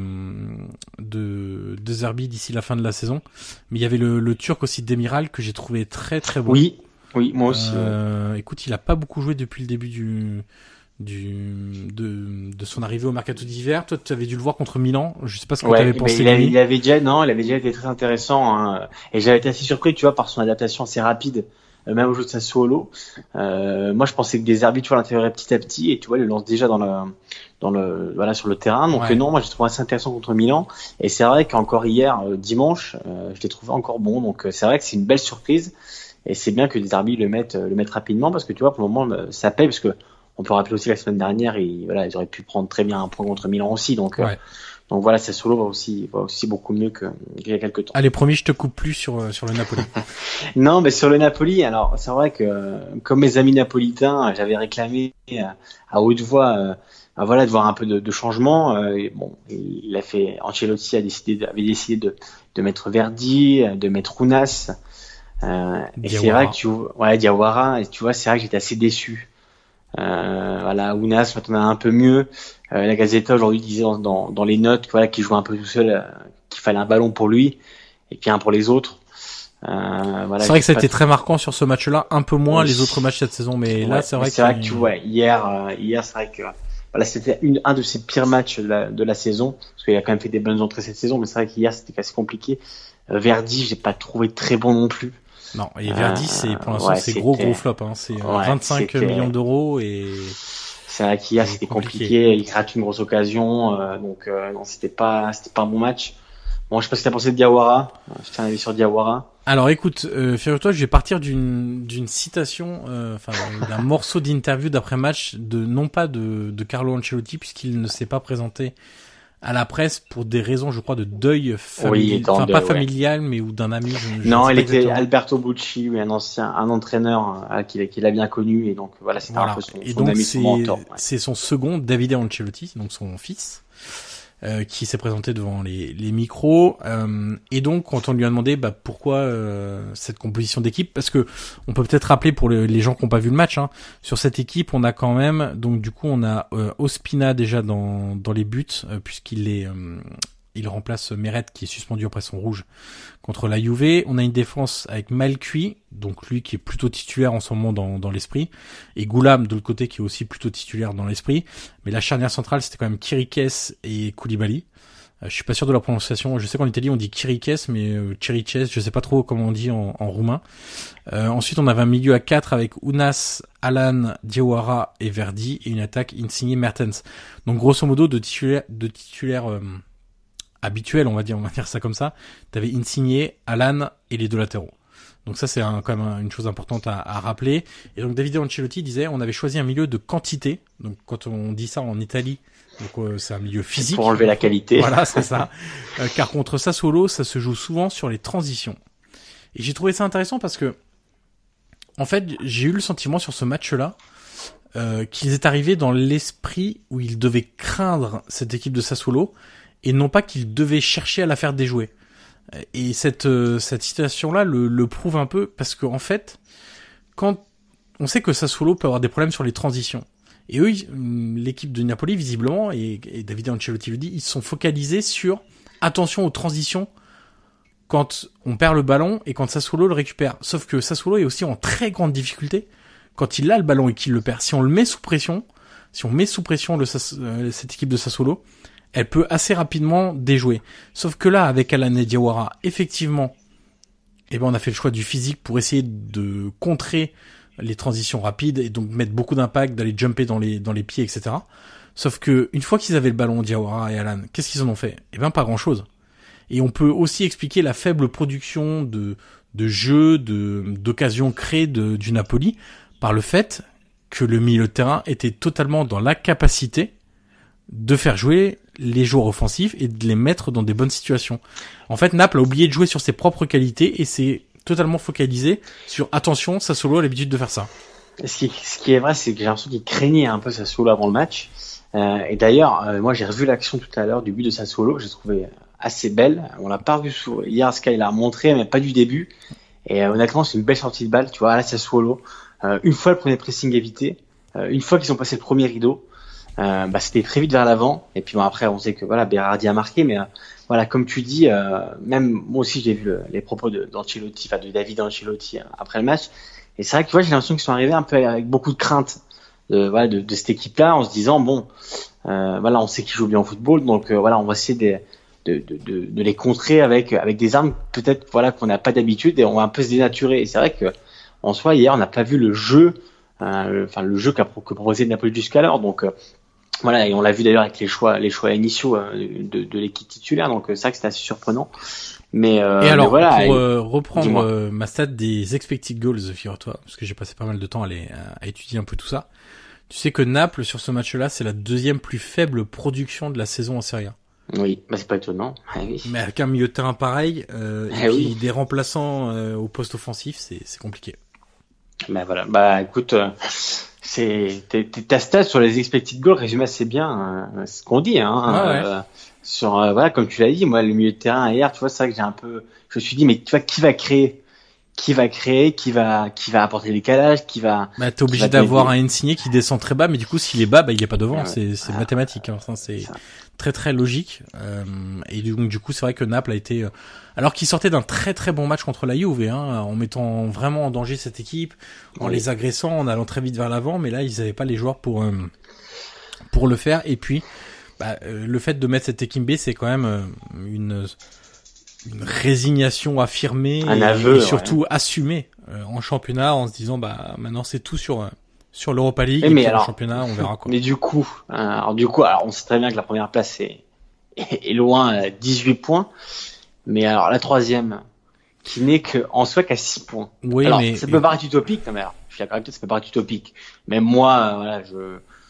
de de Zerbi d'ici la fin de la saison. Mais il y avait le, le Turc aussi Demiral que j'ai trouvé très très bon. Oui, oui, moi aussi. Euh, ouais. Écoute, il a pas beaucoup joué depuis le début du du de de son arrivée au mercato d'hiver. Toi, tu avais dû le voir contre Milan. Je sais pas ce que ouais, tu avais pensé il de avait, lui. il avait déjà, non, il avait déjà été très intéressant. Hein, et j'avais été assez surpris, tu vois, par son adaptation assez rapide. Même au jeu de Sassuolo, euh, moi je pensais que des arbitres tu vois l'intégrerait petit à petit et tu vois il le lance déjà dans le dans le voilà sur le terrain. Donc ouais. non, moi j'ai trouvé assez intéressant contre Milan et c'est vrai qu'encore hier euh, dimanche, euh, je l'ai trouvé encore bon. Donc euh, c'est vrai que c'est une belle surprise et c'est bien que des arbitres le mettent le mettent rapidement parce que tu vois pour le moment ça paye parce que on peut rappeler aussi la semaine dernière et voilà ils auraient pu prendre très bien un point contre Milan aussi. Donc ouais. euh, Donc voilà, Sassuolo va aussi, va aussi beaucoup mieux que, qu'il y a quelques temps. Allez, promis, je te coupe plus sur, sur le Napoli. Non, mais sur le Napoli, alors c'est vrai que comme mes amis napolitains, j'avais réclamé à, à haute voix, euh, voilà, de voir un peu de, de changement. Euh, et bon, il a fait, Ancelotti a décidé, avait décidé de, de mettre Verdi, de mettre Ounas. Euh, et c'est vrai que tu vois, ouais, Diawara, et tu vois, c'est vrai que j'étais assez déçu. Euh, voilà, Ounas, maintenant un peu mieux. Euh, la Gazzetta aujourd'hui disait dans, dans, dans les notes, voilà, qu'il jouait un peu tout seul, euh, qu'il fallait un ballon pour lui et puis un pour les autres. Euh, voilà, c'est vrai que ça a été trop... très marquant sur ce match-là, un peu moins oui. les autres matchs cette saison, mais ouais, là c'est vrai c'est que vrai que tu vois hier, euh, hier c'est vrai que voilà, c'était une, un de ses pires matchs de la, de la saison parce qu'il a quand même fait des bonnes entrées cette saison, mais c'est vrai qu'hier c'était assez compliqué. Euh, Verdi, j'ai pas trouvé très bon non plus. Non, et Verdi, euh, c'est pour l'instant ouais, c'est gros gros flop, hein. C'est ouais, vingt-cinq millions d'euros et c'est vrai qu'hier c'était compliqué. compliqué. Il rate une grosse occasion, euh, donc euh, non, c'était pas, c'était pas un bon match. Bon, je sais pas ce que t'as pensé de Diawara. Je tiens un avis sur Diawara. Alors écoute, euh, figure-toi, je vais partir d'une d'une citation, enfin euh, d'un morceau d'interview d'après match de non pas de de Carlo Ancelotti puisqu'il ne s'est pas présenté à la presse pour des raisons, je crois, de deuil familial, enfin oui, pas ouais. familial, mais ou d'un ami. Je, je non, il était exactement. Alberto Bucci, un ancien, un entraîneur euh, qu'il qu'il a bien connu, et donc voilà, c'était voilà. un peu son, et son donc ami, c'est, son mentor. Ouais. C'est son second, Davide Ancelotti, donc son fils, euh, qui s'est présenté devant les, les micros. Euh, et donc, quand on lui a demandé bah, pourquoi euh, cette composition d'équipe, parce que on peut peut-être rappeler pour le, les gens qui n'ont pas vu le match, hein, sur cette équipe, on a quand même, donc du coup, on a euh, Ospina déjà dans dans les buts, euh, puisqu'il est euh, il remplace Meret qui est suspendu après son rouge contre la Juve. On a une défense avec Malcuit, donc lui qui est plutôt titulaire en ce moment dans, dans l'esprit, et Goulam de l'autre côté qui est aussi plutôt titulaire dans l'esprit. Mais la charnière centrale c'était quand même Chiriches et Koulibaly. Euh, je suis pas sûr de la prononciation. Je sais qu'en Italie on dit Chiriches, mais euh, Chiriches, je sais pas trop comment on dit en, en roumain. Euh, ensuite on avait un milieu à quatre avec Ounas, Alan, Diawara et Verdi, et une attaque Insigne Mertens. Donc grosso modo de titulaire, de titulaire euh, habituel, on va dire, on va dire ça comme ça. T'avais Insigne, Alan et les deux latéraux. Donc ça c'est un, quand même une chose importante à, à rappeler. Et donc Davide Ancelotti disait, on avait choisi un milieu de quantité. Donc quand on dit ça en Italie, donc euh, c'est un milieu physique. Pour enlever la qualité. Voilà, c'est ça. Euh, car contre Sassuolo, ça se joue souvent sur les transitions. Et j'ai trouvé ça intéressant parce que en fait, j'ai eu le sentiment sur ce match-là euh, qu'ils étaient arrivés dans l'esprit où ils devaient craindre cette équipe de Sassuolo et non pas qu'ils devaient chercher à la faire déjouer. Et cette euh, cette situation-là le, le prouve un peu parce que en fait, quand on sait que Sassuolo peut avoir des problèmes sur les transitions. Et eux, l'équipe de Napoli, visiblement, et, et Davide Ancelotti le dit, ils sont focalisés sur attention aux transitions quand on perd le ballon et quand Sassuolo le récupère. Sauf que Sassuolo est aussi en très grande difficulté quand il a le ballon et qu'il le perd. Si on le met sous pression, si on met sous pression le, euh, cette équipe de Sassuolo, elle peut assez rapidement déjouer. Sauf que là, avec Alan Diawara, effectivement, eh ben, on a fait le choix du physique pour essayer de contrer les transitions rapides et donc mettre beaucoup d'impact, d'aller jumper dans les dans les pieds, et cetera. Sauf que une fois qu'ils avaient le ballon, Diawara et Alan, qu'est-ce qu'ils en ont fait? Eh ben pas grand-chose. Et on peut aussi expliquer la faible production de de jeux, de d'occasions créées de, du Napoli par le fait que le milieu de terrain était totalement dans la capacité de faire jouer les joueurs offensifs et de les mettre dans des bonnes situations. En fait, Naples a oublié de jouer sur ses propres qualités et c'est totalement focalisé sur attention, Sassuolo a l'habitude de faire ça. Ce qui, ce qui est vrai, c'est que j'ai l'impression qu'il craignait un peu Sassuolo avant le match. Euh, et d'ailleurs, euh, moi j'ai revu l'action tout à l'heure du but de Sassuolo, j'ai trouvé assez belle. On l'a pas vu sous... hier, Sky l'a montré, mais pas du début. Et euh, honnêtement, c'est une belle sortie de balle. Tu vois, là Sassuolo, euh, une fois le premier pressing évité, euh, une fois qu'ils ont passé le premier rideau, euh, bah c'était très vite vers l'avant. Et puis bon, après, on sait que voilà, Berardi a marqué, mais euh, voilà, comme tu dis, euh, même moi aussi j'ai vu le, les propos de d'Ancelotti, enfin de David Ancelotti euh, après le match. Et c'est vrai que tu vois, j'ai l'impression qu'ils sont arrivés un peu avec beaucoup de crainte de voilà de, de cette équipe-là, en se disant bon, euh, voilà, on sait qu'ils jouent bien au football, donc euh, voilà, on va essayer de de, de de de les contrer avec avec des armes peut-être voilà qu'on n'a pas d'habitude et on va un peu se dénaturer. Et c'est vrai que en soi hier, on n'a pas vu le jeu, euh, enfin le jeu qu'a que proposé Napoli jusqu'alors, donc euh, voilà, et on l'a vu d'ailleurs avec les choix, les choix initiaux euh, de, de l'équipe titulaire, donc euh, c'est vrai que c'était assez surprenant. Mais euh, et alors, mais voilà, pour et, euh, reprendre euh, ma stat des expected goals, figure-toi, parce que j'ai passé pas mal de temps à, les, à, à étudier un peu tout ça. Tu sais que Naples sur ce match-là, c'est la deuxième plus faible production de la saison en Serie A. Oui, bah c'est pas étonnant. Ah, oui. Mais avec un milieu de terrain pareil euh, ah, et puis oui. des remplaçants euh, au poste offensif, c'est c'est compliqué. Bah voilà, bah écoute. Euh... C'est ta stat sur les expected goals résume assez bien euh, ce qu'on dit hein. Ah ouais. euh, sur euh, voilà, comme tu l'as dit, moi le milieu de terrain hier, tu vois, c'est vrai que j'ai un peu je me suis dit mais tu vois qui va créer qui va créer qui va qui va apporter les calages, qui va bah t'es obligé d'avoir un Insigne qui descend très bas, mais du coup s'il est bas, bah il est pas devant, ouais, c'est c'est ah, mathématique hein. Enfin, c'est ça. Très très logique euh, et donc du coup c'est vrai que Naples a été euh, alors qu'ils sortaient d'un très très bon match contre la Juve hein, en mettant vraiment en danger cette équipe, en oui. les agressant, en allant très vite vers l'avant, mais là ils avaient pas les joueurs pour euh, pour le faire. Et puis bah, euh, le fait de mettre cette équipe B, c'est quand même euh, une une résignation affirmée, un et, aveu, et surtout ouais. assumée euh, en championnat, en se disant bah maintenant c'est tout sur euh, sur l'Europa League et, et mais puis alors, le championnat, on verra quoi. Mais du coup, alors du coup, alors on sait très bien que la première place est est loin à dix-huit points, mais alors la troisième qui n'est que en soi qu'à six points. Oui, alors mais ça peut paraître utopique, non mais alors, je suis d'accord avec toi, ça peut paraître utopique. Mais moi, euh, voilà, je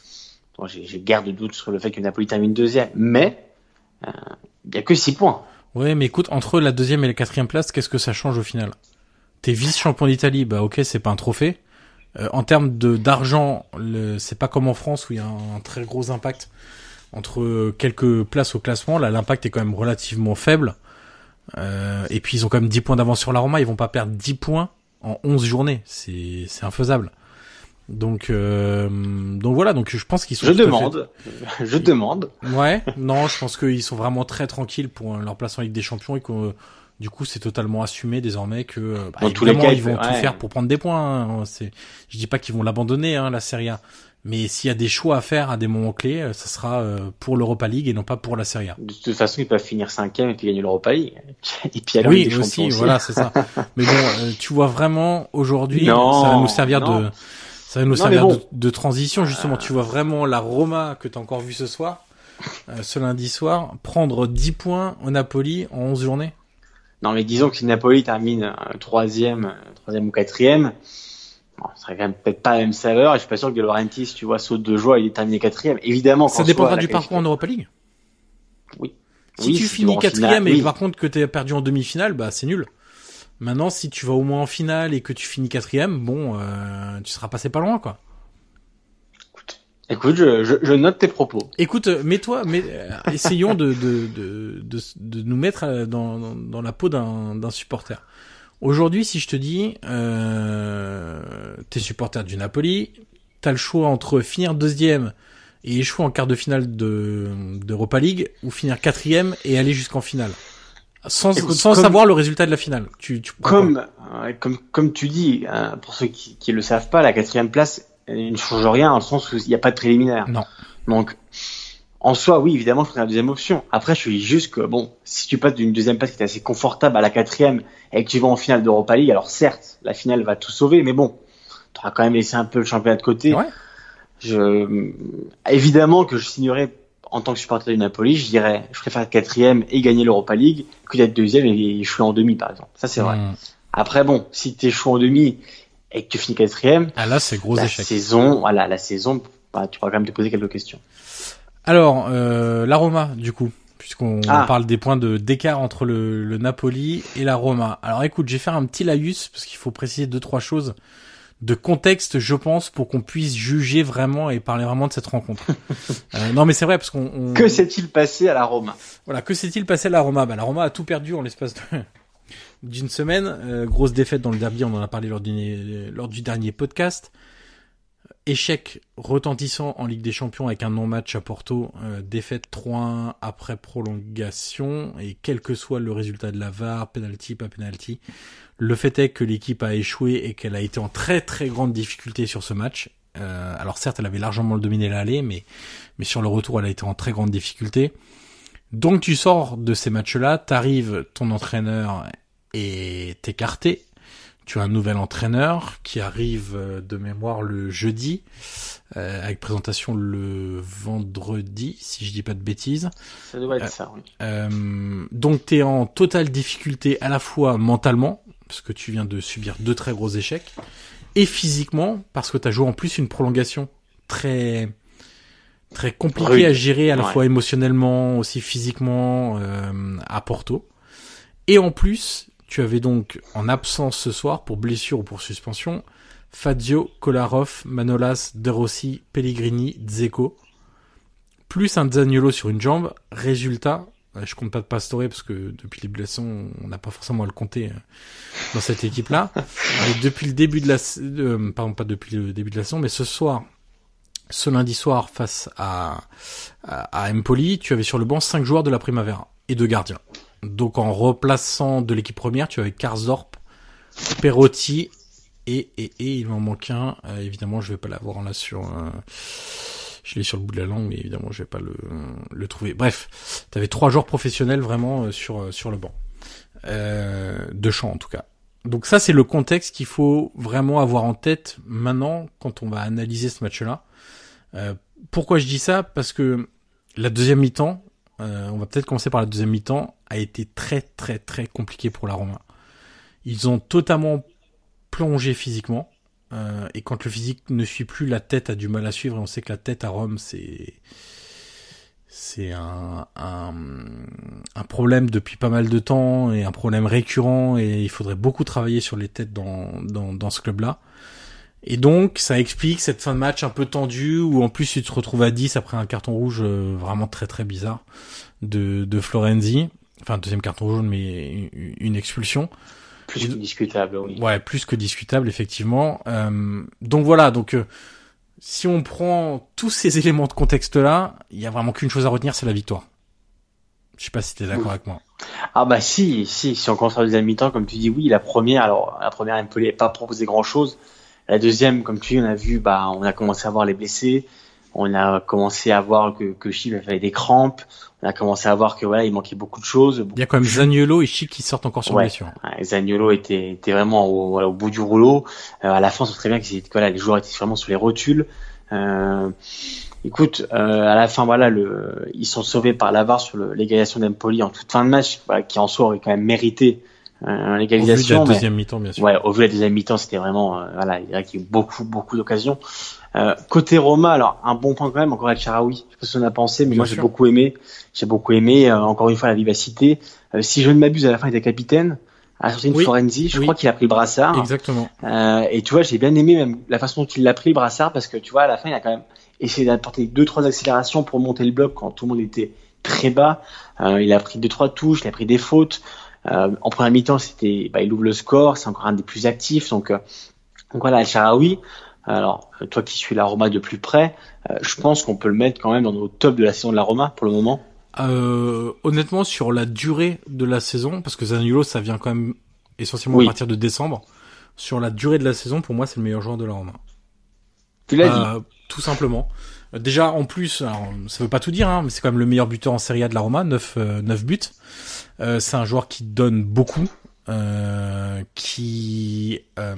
bon, j'ai, j'ai garde de doute sur le fait que Napoli termine deuxième, mais il euh, y a que six points. Ouais, mais écoute, entre la deuxième et la quatrième place, qu'est-ce que ça change au final? T'es vice-champion d'Italie, bah ok, c'est pas un trophée. Euh, en termes de d'argent, le, c'est pas comme en France où il y a un, un très gros impact entre quelques places au classement. Là, l'impact est quand même relativement faible. Euh, et puis ils ont quand même dix points d'avance sur la Roma. Ils vont pas perdre dix points en onze journées. C'est c'est infaisable. Donc euh, donc voilà. Donc je pense qu'ils sont. Je demande. Fait... Je demande. Ouais. Non, je pense qu'ils sont vraiment très tranquilles pour leur place en Ligue des Champions et que du coup c'est totalement assumé désormais que bah, dans tous les cas ils vont ouais. tout faire pour prendre des points. Hein. C'est, je dis pas qu'ils vont l'abandonner hein, la Serie A. Mais s'il y a des choix à faire à des moments clés, ça sera pour l'Europa League et non pas pour la Serie A. De toute façon, ils peuvent finir cinquième et puis gagner l'Europa League. Et puis aller oui, des aussi, aussi, voilà, c'est ça. Mais bon, euh, tu vois vraiment aujourd'hui, non, ça va nous servir non. de, ça va nous non, servir bon. de, de transition justement. Euh... Tu vois vraiment la Roma que t'as encore vu ce soir, euh, ce lundi soir, prendre dix points au Napoli en onze journées. Non, mais disons que si Napoli termine euh, troisième, troisième ou quatrième. Bon, ça serait quand même peut-être pas la même saveur, et je suis pas sûr que De Laurentiis, tu vois, saute de joie, il est terminé quatrième. Évidemment, ça dépendra du parcours en Europa League. Oui. Si oui, tu si finis tu quatrième et oui. par contre que t'es perdu en demi-finale, bah c'est nul. Maintenant, si tu vas au moins en finale et que tu finis quatrième, bon, euh, tu seras passé pas loin, quoi. Écoute, je, je, je note tes propos. Écoute, mets-toi, mais euh, essayons de, de, de, de, de nous mettre dans, dans, dans la peau d'un, d'un supporter. Aujourd'hui, si je te dis, euh, t'es supporter du Napoli, t'as le choix entre finir deuxième et échouer en quart de finale de d'Europa League ou finir quatrième et aller jusqu'en finale, sans Écoute, sans comme, savoir le résultat de la finale. Tu, tu comme, euh, comme comme tu dis, hein, pour ceux qui qui le savent pas, la quatrième place elle ne change rien dans le sens où il n'y a pas de préliminaire. Non. Donc en soi, oui, évidemment, je ferai la deuxième option. Après, je te dis juste que bon, si tu passes d'une deuxième place qui est assez confortable à la quatrième et que tu vas en finale d'Europa League, alors certes, la finale va tout sauver, mais bon, tu auras quand même laissé un peu le championnat de côté. Ouais. Je, évidemment que je signerais en tant que supporter du Napoli, je dirais, je préfère être quatrième et gagner l'Europa League que d'être deuxième et échouer en demi, par exemple. Ça, c'est vrai. Mmh. Après, bon, si tu échoues en demi et que tu finis quatrième, ah là, c'est gros la échec. saison, voilà, la saison, bah, tu pourras quand même te poser quelques questions. Alors, euh, la Roma, du coup, puisqu'on Ah. parle des points de d'écart entre le, le Napoli et la Roma. Alors, écoute, je vais faire un petit laïus parce qu'il faut préciser deux trois choses de contexte, je pense, pour qu'on puisse juger vraiment et parler vraiment de cette rencontre. euh, non, mais c'est vrai parce qu'on. On... Que s'est-il passé à la Roma? Voilà, que s'est-il passé à la Roma? Bah, la Roma a tout perdu en l'espace de... d'une semaine. Euh, grosse défaite dans le derby, on en a parlé lors du, lors du dernier podcast. Échec retentissant en Ligue des Champions avec un non-match à Porto, euh, défaite trois un après prolongation, et quel que soit le résultat de la V A R, penalty, pas penalty, le fait est que l'équipe a échoué et qu'elle a été en très très grande difficulté sur ce match. Euh, alors certes, elle avait largement dominé l'aller, mais, mais sur le retour, elle a été en très grande difficulté. Donc tu sors de ces matchs-là, t'arrives, ton entraîneur est écarté. Tu as un nouvel entraîneur qui arrive de mémoire le jeudi, euh, avec présentation le vendredi, si je dis pas de bêtises. Ça doit être euh, ça, oui. Euh, donc t'es en totale difficulté à la fois mentalement, parce que tu viens de subir deux très gros échecs, et physiquement, parce que t'as joué en plus une prolongation très très compliquée Rude. à gérer à la Ouais. fois émotionnellement, aussi physiquement euh, à Porto. Et en plus, tu avais donc en absence ce soir, pour blessure ou pour suspension, Fazio, Kolarov, Manolas, De Rossi, Pellegrini, Dzeko, plus un Zaniolo sur une jambe. Résultat, je compte pas de Pastore parce que depuis le début de la saison, on n'a pas forcément à le compter dans cette équipe-là. Mais depuis le début de la, euh, pardon, pas depuis le début de la saison, mais ce soir, ce lundi soir face à, à, à Empoli, tu avais sur le banc cinq joueurs de la Primavera et deux gardiens. Donc en replaçant de l'équipe première, tu avais Karsdorp, Perotti et, et, et il m'en manque un. Euh, évidemment, je vais pas l'avoir là sur... Euh, je l'ai sur le bout de la langue, mais évidemment, je vais pas le, le trouver. Bref, tu avais trois joueurs professionnels vraiment euh, sur, euh, sur le banc. Euh, de champ en tout cas. Donc ça, c'est le contexte qu'il faut vraiment avoir en tête maintenant quand on va analyser ce match-là. Euh, pourquoi je dis ça? Parce que la deuxième mi-temps, Euh, on va peut-être commencer par la deuxième mi-temps, a été très très très compliqué pour la Roma. Ils ont totalement plongé physiquement, euh, et quand le physique ne suit plus, la tête a du mal à suivre, et on sait que la tête à Rome, c'est c'est un, un, un problème depuis pas mal de temps, et un problème récurrent, et il faudrait beaucoup travailler sur les têtes dans, dans, dans ce club-là. Et donc, ça explique cette fin de match un peu tendue, où en plus tu te retrouves à dix après un carton rouge euh, vraiment très très bizarre de, de Florenzi. Enfin, deuxième carton jaune, mais une, une expulsion. Plus que discutable, oui. Ouais, plus que discutable, effectivement. Euh, donc voilà, donc euh, si on prend tous ces éléments de contexte-là, il y a vraiment qu'une chose à retenir, c'est la victoire. Je sais pas si t'es d'accord Oui. avec moi. Ah bah si, si, si on commence par la deuxième mi-temps, comme tu dis, oui, la première, alors la première, Empoli n'a pas proposé grand-chose. La deuxième, comme tu dis, on a vu, bah, on a commencé à voir les blessés, on a commencé à voir que que Chip avait des crampes, on a commencé à voir que voilà, il manquait beaucoup de choses. Il y a quand même Zaniolo et Chic qui sortent encore sur Ouais. blessure. Ouais, Zaniolo était était vraiment au, voilà, au bout du rouleau. Euh, à la fin, on sait très bien que c'était, voilà, les joueurs étaient vraiment sur les rotules. Euh, écoute, euh, à la fin, voilà, le, ils sont sauvés par la V A R sur le, l'égalisation d'Empoli en toute fin de match, voilà, qui en soi aurait quand même mérité euh, l'égalisation. Au vu de la mais- deuxième mi-temps, bien sûr. Ouais, au vu de la deuxième mi-temps, c'était vraiment, euh, voilà, il y a eu beaucoup, beaucoup d'occasions. Euh, côté Roma, alors, un bon point quand même, encore avec Charaoui. Je sais pas ce qu'on a pensé, mais Bien moi, sûr. j'ai beaucoup aimé. J'ai beaucoup aimé, euh, encore une fois, la vivacité. Euh, si je ne m'abuse, à la fin, il était capitaine. à la sortie de Oui. Florenzi, je Oui. crois qu'il a pris le brassard. Exactement. Euh, et tu vois, j'ai bien aimé même la façon dont il l'a pris le brassard parce que tu vois, à la fin, il a quand même essayé d'apporter deux, trois accélérations pour monter le bloc quand tout le monde était très bas. Euh, il a pris deux, trois touches, il a pris des fautes. Euh, en première mi-temps, c'était, bah, il ouvre le score, c'est encore un des plus actifs. Donc, euh, donc voilà, El Shaarawy. Alors, toi qui suis la Roma de plus près, euh, je pense qu'on peut le mettre quand même dans nos top de la saison de la Roma pour le moment. Euh, honnêtement, sur la durée de la saison, parce que Zaniolo, ça vient quand même essentiellement Oui. à partir de décembre. Sur la durée de la saison, pour moi, c'est le meilleur joueur de la Roma. Tu l'as dit. Euh, tout simplement. Euh, Déjà, en plus, alors, ça veut pas tout dire, hein, mais c'est quand même le meilleur buteur en Serie A de la Roma, neuf euh, neuf buts. Euh, c'est un joueur qui donne beaucoup, euh, qui euh,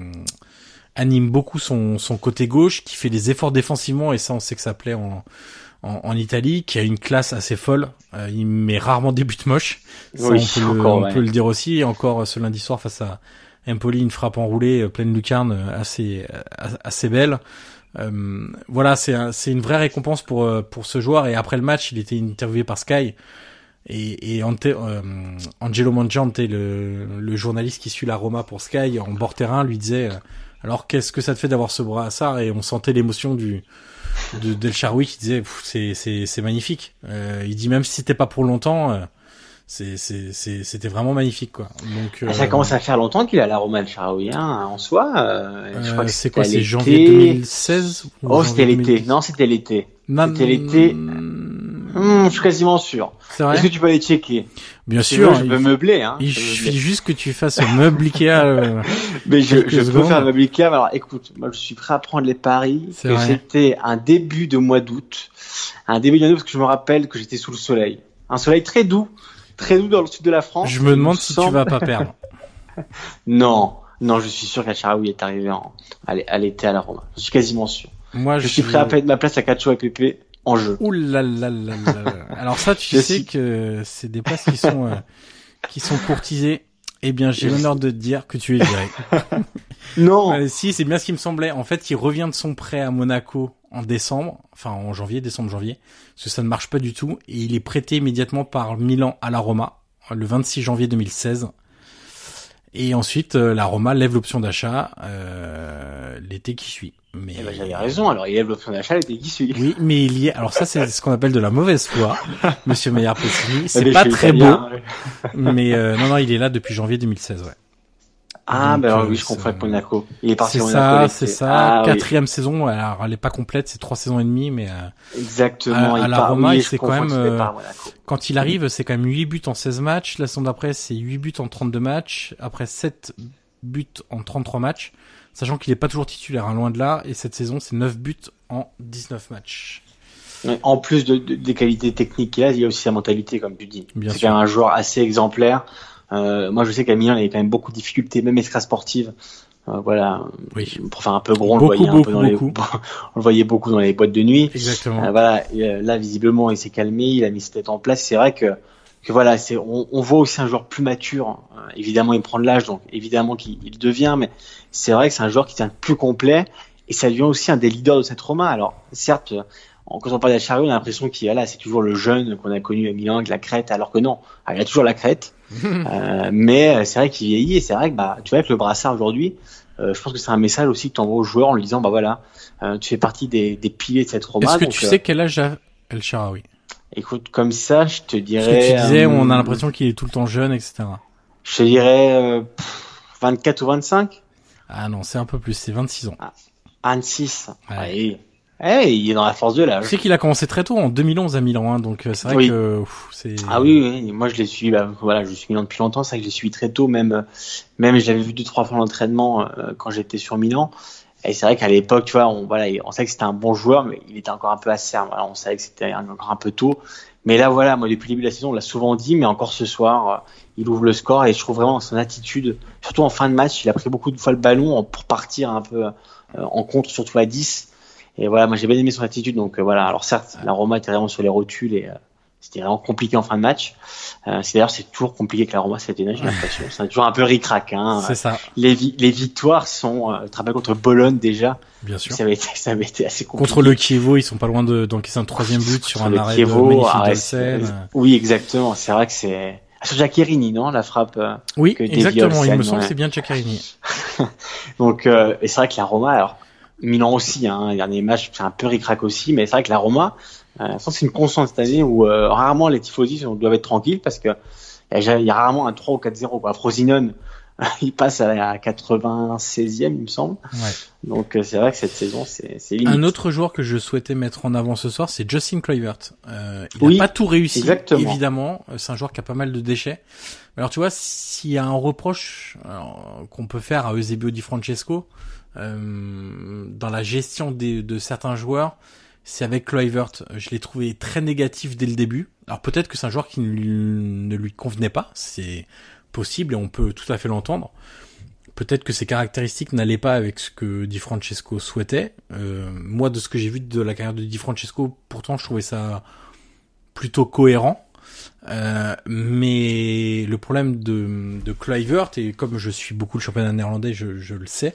anime beaucoup son, son côté gauche, qui fait des efforts défensivement, et ça, on sait que ça plaît en, en, en Italie, qui a une classe assez folle. Euh, il met rarement des buts moches. Ça, Oui, on, peut, le, encore, on ouais. peut le dire aussi. Et encore ce lundi soir face à Empoli, une frappe enroulée, euh, pleine lucarne, euh, assez, euh, assez belle. Euh, voilà, c'est un, c'est une vraie récompense pour euh, pour ce joueur. Et après le match, il était interviewé par Sky et, et Ante, euh, Angelo Mangiante, le, le journaliste qui suit la Roma pour Sky en bord terrain, lui disait euh, alors qu'est-ce que ça te fait d'avoir ce brassard? Et on sentait l'émotion du de d'El Shaarawy qui disait c'est c'est c'est magnifique. Euh, il dit même si c'était pas pour longtemps. Euh, C'est, c'est, c'est, c'était vraiment magnifique, quoi. Donc, Ah, ça euh, commence à faire longtemps qu'il est à la Roma, El Shaarawy, hein, en soi. Euh, je crois euh, que c'est quoi, c'était c'est l'été. janvier deux mille seize ou Oh, janvier c'était deux mille l'été. dix? Non, c'était l'été. Non, C'était l'été. mm, Hum, je suis quasiment sûr. C'est vrai. Est-ce que tu peux aller checker? Bien Si sûr. tu veux, je peux il, meubler, hein. il Je peux suffit meubler. juste que tu fasses un meuble Ikea. euh, Mais je, quelques je peux secondes. faire un meuble Ikea. Mais alors, écoute, moi, je suis prêt à prendre les paris C'est que vrai. c'était un début de mois d'août. Un début de mois d'août parce que je me rappelle que j'étais sous le soleil. Un soleil très doux. Très doux dans le sud de la France. Je me demande Il si semble- tu vas pas perdre. Non. Non, je suis sûr qu'El Shaarawy est arrivé en, à l'é- à l'été à la Roma. Je suis quasiment sûr. Moi, Je suis prêt à mettre ma place à Cacho et Pépé en jeu. Ouh là là là là là. Alors ça, tu Je sais suis- que c'est des places qui sont euh, qui sont courtisées. Eh bien, j'ai l'honneur de te dire que tu es viré. Non. Euh, si, c'est bien ce qui me semblait. En fait, il revient de son prêt à Monaco en décembre, enfin en janvier, décembre, janvier, parce que ça ne marche pas du tout, et il est prêté immédiatement par Milan à la Roma, le vingt-six janvier deux mille seize. Et ensuite, euh, la Roma lève l'option d'achat euh, l'été qui suit. Mais Eh ben, j'avais raison. Alors, il lève l'option d'achat l'été qui suit. oui, mais il y a. Alors ça, c'est ce qu'on appelle de la mauvaise foi, Monsieur Meyer Pesini. C'est Mais pas je suis très beau, italien, ouais. mais euh, non, non, il est là depuis janvier deux mille seize, ouais. Ah, Donc, ben alors, euh, oui, je confonds c'est- avec Monaco. Il est parti C'est à Monaco. ça, l'été. c'est ça. Ah, oui. Quatrième saison. Alors, elle est pas complète, c'est trois saisons et demie, mais euh, Exactement. à- à il la part- Roma, oui, il je s'est quand confonds même, qu'il euh, part à Monaco. quand il arrive, c'est quand même huit buts en seize matchs. La saison d'après, c'est huit buts en trente-deux matchs. Après sept buts en trente-trois matchs. Sachant qu'il est pas toujours titulaire, hein, loin de là. Et cette saison, c'est neuf buts en dix-neuf matchs. En plus de, de- des qualités techniques qu'il a, il y a aussi sa mentalité, comme tu dis. Bien C'est sûr. quand même un joueur assez exemplaire. Euh, moi, je sais qu'à Milan, il y avait quand même beaucoup de difficultés, même extra-sportives. Euh, voilà. Oui. Pour faire un peu gros, on Beaucoup, le voyait un peu beaucoup, dans les, beaucoup. on le voyait beaucoup dans les boîtes de nuit. Exactement. Euh, voilà. Et, euh, là, visiblement, il s'est calmé, il a mis sa tête en place. C'est vrai que, que voilà, c'est, on, on voit aussi un joueur plus mature. Euh, évidemment, il prend de l'âge, donc évidemment qu'il il devient, mais c'est vrai que c'est un joueur qui devient plus complet et ça devient aussi un des leaders de cette Roma. Alors, certes, en- quand on parle d'El Shaarawy, on a l'impression qu'il est là, c'est toujours le jeune qu'on a connu à Milan avec la crête, alors que non, ah, il a toujours la crête. Euh, mais c'est vrai qu'il vieillit et c'est vrai que bah, tu vois avec le brassard aujourd'hui, euh, je pense que c'est un message aussi que tu envoies aux joueurs en lui disant bah voilà, euh, tu fais partie des, des piliers de cette Roma. Est-ce que donc, tu euh, sais quel âge a El Shaarawy? écoute, comme ça, je te Parce dirais. que tu disais, euh, on a l'impression qu'il est tout le temps jeune, et cetera. Je te dirais euh, pff, vingt-quatre ou vingt-cinq, Ah non, c'est un peu plus, c'est vingt-six ans. vingt-six. Ouais. Ouais. Eh, il est dans la force de l'âge. Tu sais qu'il a commencé très tôt, en deux mille onze à Milan, hein, donc euh, c'est vrai Oui. que ouf, c'est. Ah oui, oui, moi je l'ai suivi, bah, voilà, je suis Milan depuis longtemps, c'est vrai que je l'ai suivi très tôt, même, euh, même je l'avais vu deux, trois fois en entraînement euh, quand j'étais sur Milan. Et c'est vrai qu'à l'époque, tu vois, on, voilà, on savait que c'était un bon joueur, mais il était encore un peu acerbe. Voilà, on savait que c'était encore un peu tôt. Mais là, voilà, moi depuis le début de la saison, on l'a souvent dit, mais encore ce soir, euh, il ouvre le score et je trouve vraiment son attitude, surtout en fin de match, il a pris beaucoup de fois le ballon en- pour partir un peu euh, en contre, surtout à dix. Et voilà, moi j'ai bien aimé son attitude. Donc euh, voilà, alors certes, la Roma était vraiment sur les rotules et euh, c'était vraiment compliqué en fin de match. Euh, c'est d'ailleurs c'est toujours compliqué que la Roma cette année, j'ai l'impression. C'est toujours un peu ric-rac. Hein. C'est ça, Les, vi- les victoires sont, euh, tu te rappelles contre Bologne déjà, bien sûr. ça avait été, ça avait été assez compliqué. Contre le Chievo, ils sont pas loin de d'encaisser un troisième but sur Sur un le arrêt Chievo, de magnifique ah ouais, d'Olsen. c'est- oui, exactement. C'est vrai que c'est, Sur Giaccherini, non, la frappe. Euh, oui, que exactement. Il me semble ouais. que c'est bien Giaccherini. Donc, euh, et c'est vrai que la Roma, alors Milan aussi, hein, les derniers matchs, c'est un peu ric-rac aussi, mais c'est vrai que la Roma, euh, je pense que c'est une constante cette année où euh, rarement les tifosi doivent être tranquilles parce que il y, y a rarement un trois ou quatre zéro. Quoi. Frosinone, il passe à la quatre-vingt-seizième, il me semble. Ouais. Donc euh, c'est vrai que cette saison, c'est, c'est limite. Un autre joueur que je souhaitais mettre en avant ce soir, c'est Justin Kluivert. Euh, il oui, n'a pas tout réussi, exactement. évidemment. C'est un joueur qui a pas mal de déchets. Alors tu vois, s'il y a un reproche alors, qu'on peut faire à Eusebio Di Francesco euh, dans la gestion des, de certains joueurs, c'est avec Kluivert. Je l'ai trouvé très négatif dès le début. Alors peut-être que c'est un joueur qui ne lui, ne lui convenait pas, c'est possible et on peut tout à fait l'entendre. Peut-être que ses caractéristiques n'allaient pas avec ce que Di Francesco souhaitait. Euh, moi, de ce que j'ai vu de la carrière de Di Francesco, pourtant je trouvais ça plutôt cohérent. Euh, mais le problème de, de Kluivert, et comme je suis beaucoup le championnat néerlandais, je, je le sais,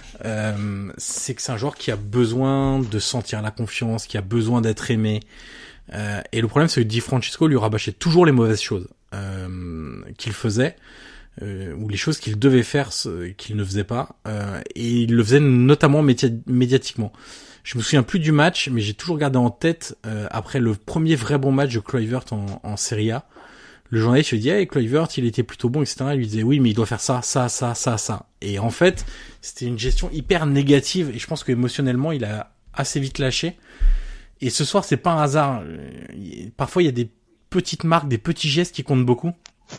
euh, c'est que c'est un joueur qui a besoin de sentir la confiance, qui a besoin d'être aimé. Euh, et le problème, c'est que Di Francesco lui rabâchait toujours les mauvaises choses euh, qu'il faisait, euh, ou les choses qu'il devait faire, qu'il ne faisait pas, euh, et il le faisait notamment médi- médiatiquement. Je me souviens plus du match, mais j'ai toujours gardé en tête, euh, après le premier vrai bon match de Kluivert en, en Serie A, le journaliste lui dit, hey, Kluivert, il était plutôt bon, et cetera. Il lui disait, oui, mais il doit faire ça, ça, ça, ça, ça. Et en fait, c'était une gestion hyper négative, et je pense qu'émotionnellement, il a assez vite lâché. Et ce soir, c'est pas un hasard. Parfois, il y a des petites marques, des petits gestes qui comptent beaucoup.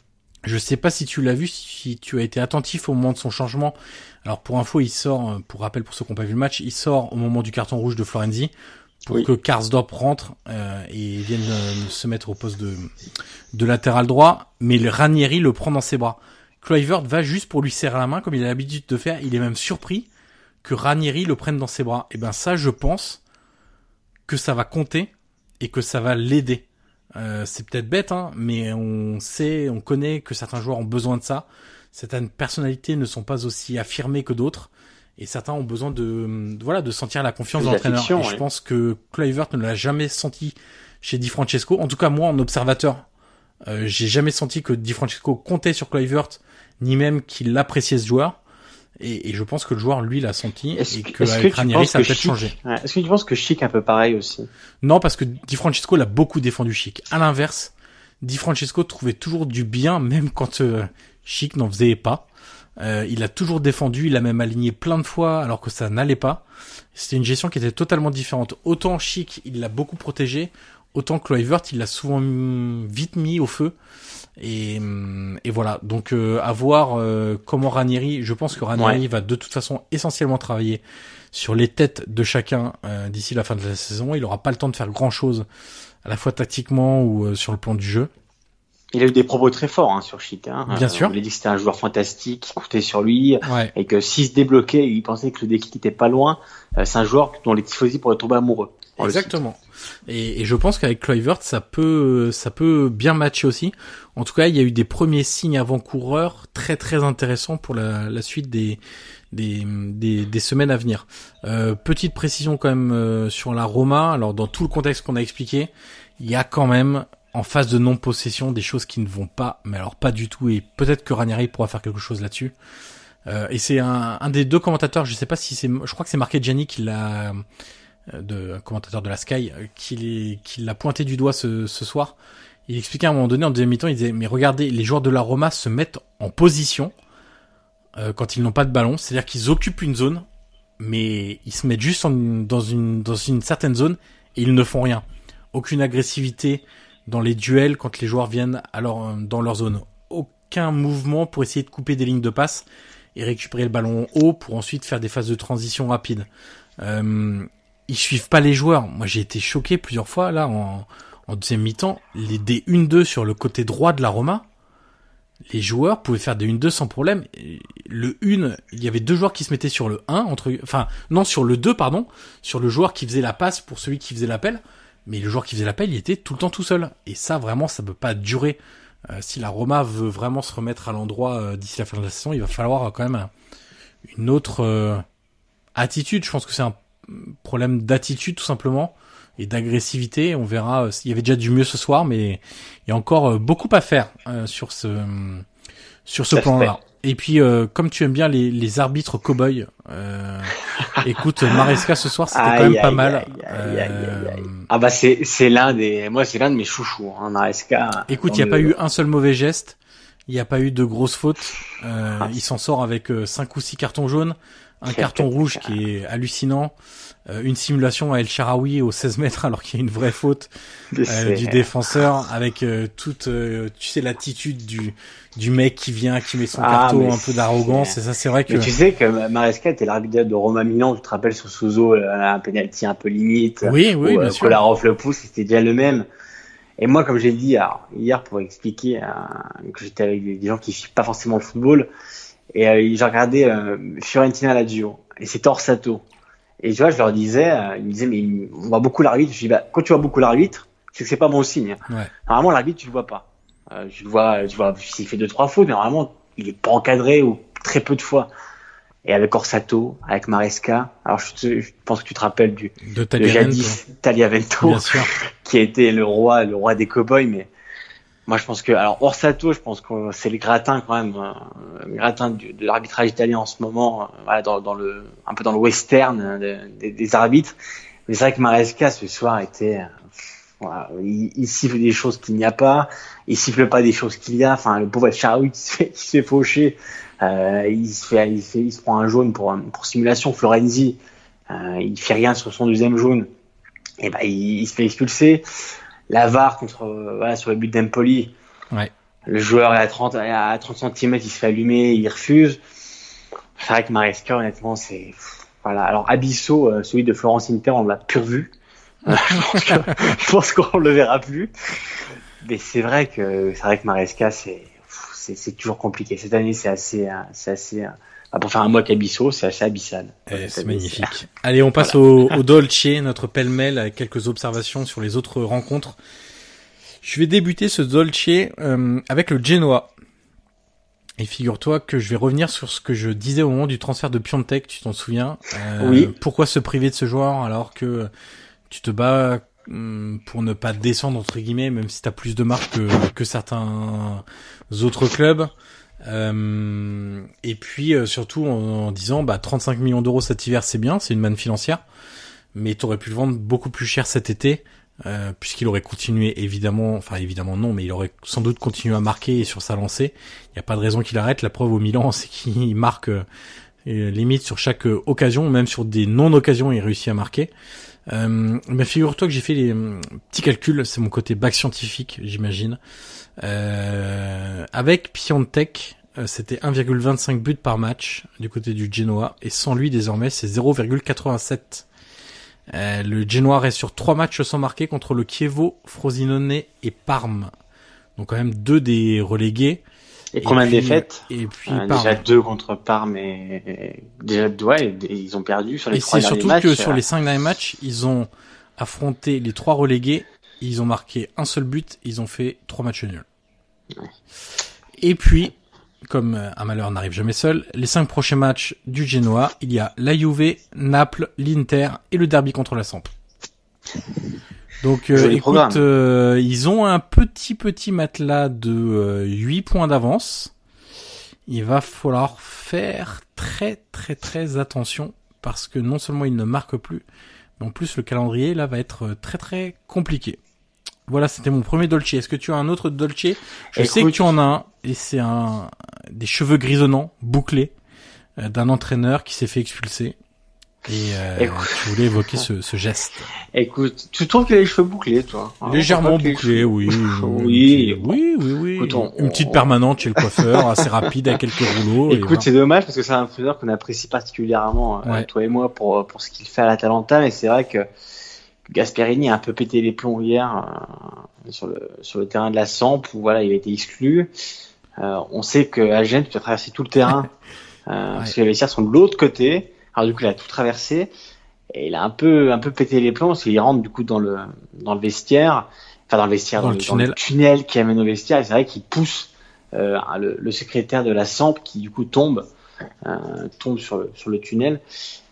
Je sais pas si tu l'as vu, si tu as été attentif au moment de son changement. Alors, pour info, il sort, pour rappel pour ceux qui n'ont pas vu le match, il sort au moment du carton rouge de Florenzi pour oui. que Karsdorp rentre euh, et vienne euh, se mettre au poste de, de latéral droit. Mais le Ranieri le prend dans ses bras. Kluivert va juste pour lui serrer la main, comme il a l'habitude de faire. Il est même surpris que Ranieri le prenne dans ses bras. Et ben ça, je pense que ça va compter et que ça va l'aider. Euh, c'est peut-être bête, hein, mais on sait, on connaît que certains joueurs ont besoin de ça. Certaines personnalités ne sont pas aussi affirmées que d'autres, et certains ont besoin de, de voilà, de sentir la confiance de l'entraîneur. Et ouais. Je pense que Kluivert ne l'a jamais senti chez Di Francesco. En tout cas, moi, en observateur, euh, j'ai jamais senti que Di Francesco comptait sur Kluivert, ni même qu'il appréciait ce joueur. Et, et je pense que le joueur, lui, l'a senti, est-ce et que, que avec Ranieri, ça a peut-être changé. Ouais, est-ce que tu penses que Schick un peu pareil aussi? Non, parce que Di Francesco l'a beaucoup défendu Schick. À l'inverse, Di Francesco trouvait toujours du bien, même quand euh, Schick n'en faisait pas. Euh, il a toujours défendu, il a même aligné plein de fois, alors que ça n'allait pas. C'était une gestion qui était totalement différente. Autant Schick, il l'a beaucoup protégé, autant Kluivert, il l'a souvent mis, vite mis au feu. Et, et voilà, donc euh, à voir euh, comment Ranieri, je pense que Ranieri ouais. va de toute façon essentiellement travailler sur les têtes de chacun euh, d'ici la fin de la saison. Il aura pas le temps de faire grand chose à la fois tactiquement ou euh, sur le plan du jeu. Il a eu des propos très forts hein, sur Schick. Hein. Bien euh, sûr. Il a dit que c'était un joueur fantastique, qui comptait sur lui, ouais. et que s'il se débloquait, il pensait que le déclic était pas loin. Euh, c'est un joueur dont les tifosi pourraient tomber amoureux. Exactement. Et, et je pense qu'avec Kluivert, ça peut, ça peut bien matcher aussi. En tout cas, il y a eu des premiers signes avant-coureurs très très intéressants pour la, la suite des, des, des, des semaines à venir. Euh, petite précision quand même euh, sur la Roma. Alors dans tout le contexte qu'on a expliqué, il y a quand même en phase de non-possession des choses qui ne vont pas, mais alors pas du tout. Et peut-être que Ranieri pourra faire quelque chose là-dessus. Euh, et c'est un, un des deux commentateurs, je sais pas si c'est, je crois que c'est Marc Gianni qui l'a. de un commentateur de la Sky qui, qui l'a pointé du doigt ce, ce soir. Il expliquait à un moment donné en deuxième mi-temps, il disait mais regardez, les joueurs de la Roma se mettent en position euh, quand ils n'ont pas de ballon, c'est-à-dire qu'ils occupent une zone, mais ils se mettent juste en, dans une dans une certaine zone et ils ne font rien. Aucune agressivité dans les duels quand les joueurs viennent alors dans leur zone. Aucun mouvement pour essayer de couper des lignes de passe et récupérer le ballon haut pour ensuite faire des phases de transition rapides. Euh, Ils suivent pas les joueurs. Moi, j'ai été choqué plusieurs fois, là, en, en deuxième mi-temps. Les, des un deux sur le côté droit de la Roma, les joueurs pouvaient faire des un deux sans problème. Le un, il y avait deux joueurs qui se mettaient sur le un, entre, enfin, non, sur le deux, pardon, sur le joueur qui faisait la passe pour celui qui faisait l'appel. Mais le joueur qui faisait l'appel, il était tout le temps tout seul. Et ça, vraiment, ça peut pas durer. Euh, si la Roma veut vraiment se remettre à l'endroit euh, d'ici la fin de la saison, il va falloir euh, quand même un, une autre euh, attitude. Je pense que c'est un problème d'attitude tout simplement et d'agressivité. On verra. Il y avait déjà du mieux ce soir, mais il y a encore beaucoup à faire euh, sur ce sur ce plan-là. Et puis, euh, comme tu aimes bien les, les arbitres cow-boys, euh, écoute, Maresca ce soir, c'était aïe, quand même aïe, pas aïe, mal. Aïe, aïe, aïe, aïe, aïe. Ah bah c'est c'est l'un des, moi c'est l'un de mes chouchous, hein, Maresca. Écoute, il y a le... pas eu un seul mauvais geste, il y a pas eu de grosses fautes. Euh, ah, il s'en sort avec euh, cinq ou six cartons jaunes, un carton rouge qui est hallucinant. Euh, une simulation à El Shaarawy au seize mètres alors qu'il y a une vraie faute euh, du défenseur avec euh, toute euh, tu sais l'attitude du du mec qui vient qui met son ah, carton un peu d'arrogance et ça c'est vrai que mais tu sais que Maresca était l'arbitre de Roma Milan, tu te rappelles sur Souzo un penalty un peu limite oui oui où, bien euh, sûr Kolarov le pouce, c'était déjà le même. Et moi comme j'ai dit alors, hier pour expliquer euh, que j'étais avec des, des gens qui suivent pas forcément le football et euh, j'ai regardé euh, Fiorentina Lazio et c'est Orsato. Et tu vois, je leur disais, euh, ils me disaient, mais on voit beaucoup l'arbitre. Je dis, bah, quand tu vois beaucoup l'arbitre, c'est que c'est pas bon signe. Ouais. Normalement, l'arbitre, tu le vois pas. Euh, tu le vois, tu vois, s'il fait deux, trois fautes, mais normalement, il est pas encadré ou très peu de fois. Et avec Orsato, avec Maresca, alors je, te, je pense que tu te rappelles du, de, de jadis Tagliavento, qui a été le roi, le roi des cow-boys, mais moi, je pense que, alors, Orsato, je pense que c'est le gratin, quand même, euh, le gratin du, de l'arbitrage italien en ce moment, euh, voilà, dans, dans le, un peu dans le western de, de, des arbitres. Mais c'est vrai que Maresca, ce soir, était, euh, voilà, il, il siffle des choses qu'il n'y a pas, il siffle pas des choses qu'il y a, enfin, le pauvre Shaarawy qui se fait, qui se fait faucher, euh, il se fait, il fait, il se prend un jaune pour, pour simulation, Florenzi, euh, il fait rien sur son deuxième jaune, et ben, il, il se fait expulser. La V A R contre, euh, voilà, sur le but d'Empoli. Ouais. Le joueur est à trente, à trente centimètres, il se fait allumer, il refuse. C'est vrai que Maresca, honnêtement, c'est, voilà. Alors, Abisso, euh, celui de Florence Inter, on l'a plus revu. Euh, je pense que, je pense qu'on le verra plus. Mais c'est vrai que, c'est vrai que Maresca, c'est, c'est, c'est toujours compliqué. Cette année, c'est assez, c'est assez, pour faire un mois qu'Abisso, c'est assez abyssal. Eh, c'est magnifique. C'est... Allez, on passe voilà. au, au Dolce, notre pêle-mêle, avec quelques observations sur les autres rencontres. Je vais débuter ce Dolce euh, avec le Genoa. Et figure-toi que je vais revenir sur ce que je disais au moment du transfert de Piontek, tu t'en souviens euh, Oui. Pourquoi se priver de ce joueur alors que tu te bats hum, pour ne pas descendre, entre guillemets, même si t'as plus de marques que, que certains autres clubs. Euh, et puis euh, surtout en, en disant bah trente-cinq millions d'euros cet hiver c'est bien, c'est une manne financière, mais t'aurais pu le vendre beaucoup plus cher cet été euh, puisqu'il aurait continué évidemment, enfin évidemment non, mais il aurait sans doute continué à marquer sur sa lancée. Il y a pas de raison qu'il arrête. La preuve au Milan, c'est qu'il marque euh, limite sur chaque euh, occasion, même sur des non-occasions il réussit à marquer. Euh, mais figure-toi que j'ai fait les euh, petits calculs, c'est mon côté bac scientifique j'imagine. Euh, avec Piontek, euh, c'était un virgule vingt-cinq buts par match du côté du Genoa, et sans lui désormais c'est zéro virgule quatre-vingt-sept. Euh, le Genoa reste sur trois matchs sans marquer contre le Chievo, Frosinone et Parme. Donc quand même deux des relégués. Et, et combien de défaites? Et puis euh, déjà deux contre Parme et, et déjà deux, ouais, ils ont perdu sur les et trois derniers matchs. Et c'est surtout que sur les cinq derniers matchs, ils ont affronté les trois relégués. Ils ont marqué un seul but, ils ont fait trois matchs nuls. Ouais. Et puis, comme un malheur n'arrive jamais seul, les cinq prochains matchs du Genoa, il y a la Juve, Naples, l'Inter et le derby contre la Samp. Donc, euh, écoute, euh, ils ont un petit petit matelas de euh, huit points d'avance. Il va falloir faire très très très attention parce que non seulement ils ne marquent plus, mais en plus le calendrier là va être très très compliqué. Voilà, c'était mon premier Dolce. Est-ce que tu as un autre Dolce? Je Écoute, sais que tu en as un, et c'est un des cheveux grisonnants, bouclés, euh, d'un entraîneur qui s'est fait expulser. Et euh, tu voulais évoquer ce, ce geste. Écoute, tu trouves qu'il a les cheveux bouclés, toi? Alors, légèrement bouclés, oui. Oui, oui, oui, oui. Écoute, on, Une petite permanente chez le coiffeur, assez rapide, avec quelques rouleaux. Écoute, voilà. C'est dommage parce que c'est un entraîneur qu'on apprécie particulièrement, ouais. euh, toi et moi, pour pour ce qu'il fait à l'Atalanta. Mais c'est vrai que Gasperini a un peu pété les plombs hier euh, sur le sur le terrain de la Samp où voilà, il a été exclu. Euh, on sait que Agen, tu as traversé tout le terrain euh, ouais. parce que les vestiaires sont de l'autre côté. Alors du coup, il a tout traversé et il a un peu un peu pété les plombs parce qu'il rentre du coup dans le dans le vestiaire, enfin dans le vestiaire, dans, dans, le, tunnel. dans le tunnel qui amène au vestiaire. Et c'est vrai qu'il pousse euh, le, le secrétaire de la Samp qui du coup tombe euh, tombe sur le sur le tunnel.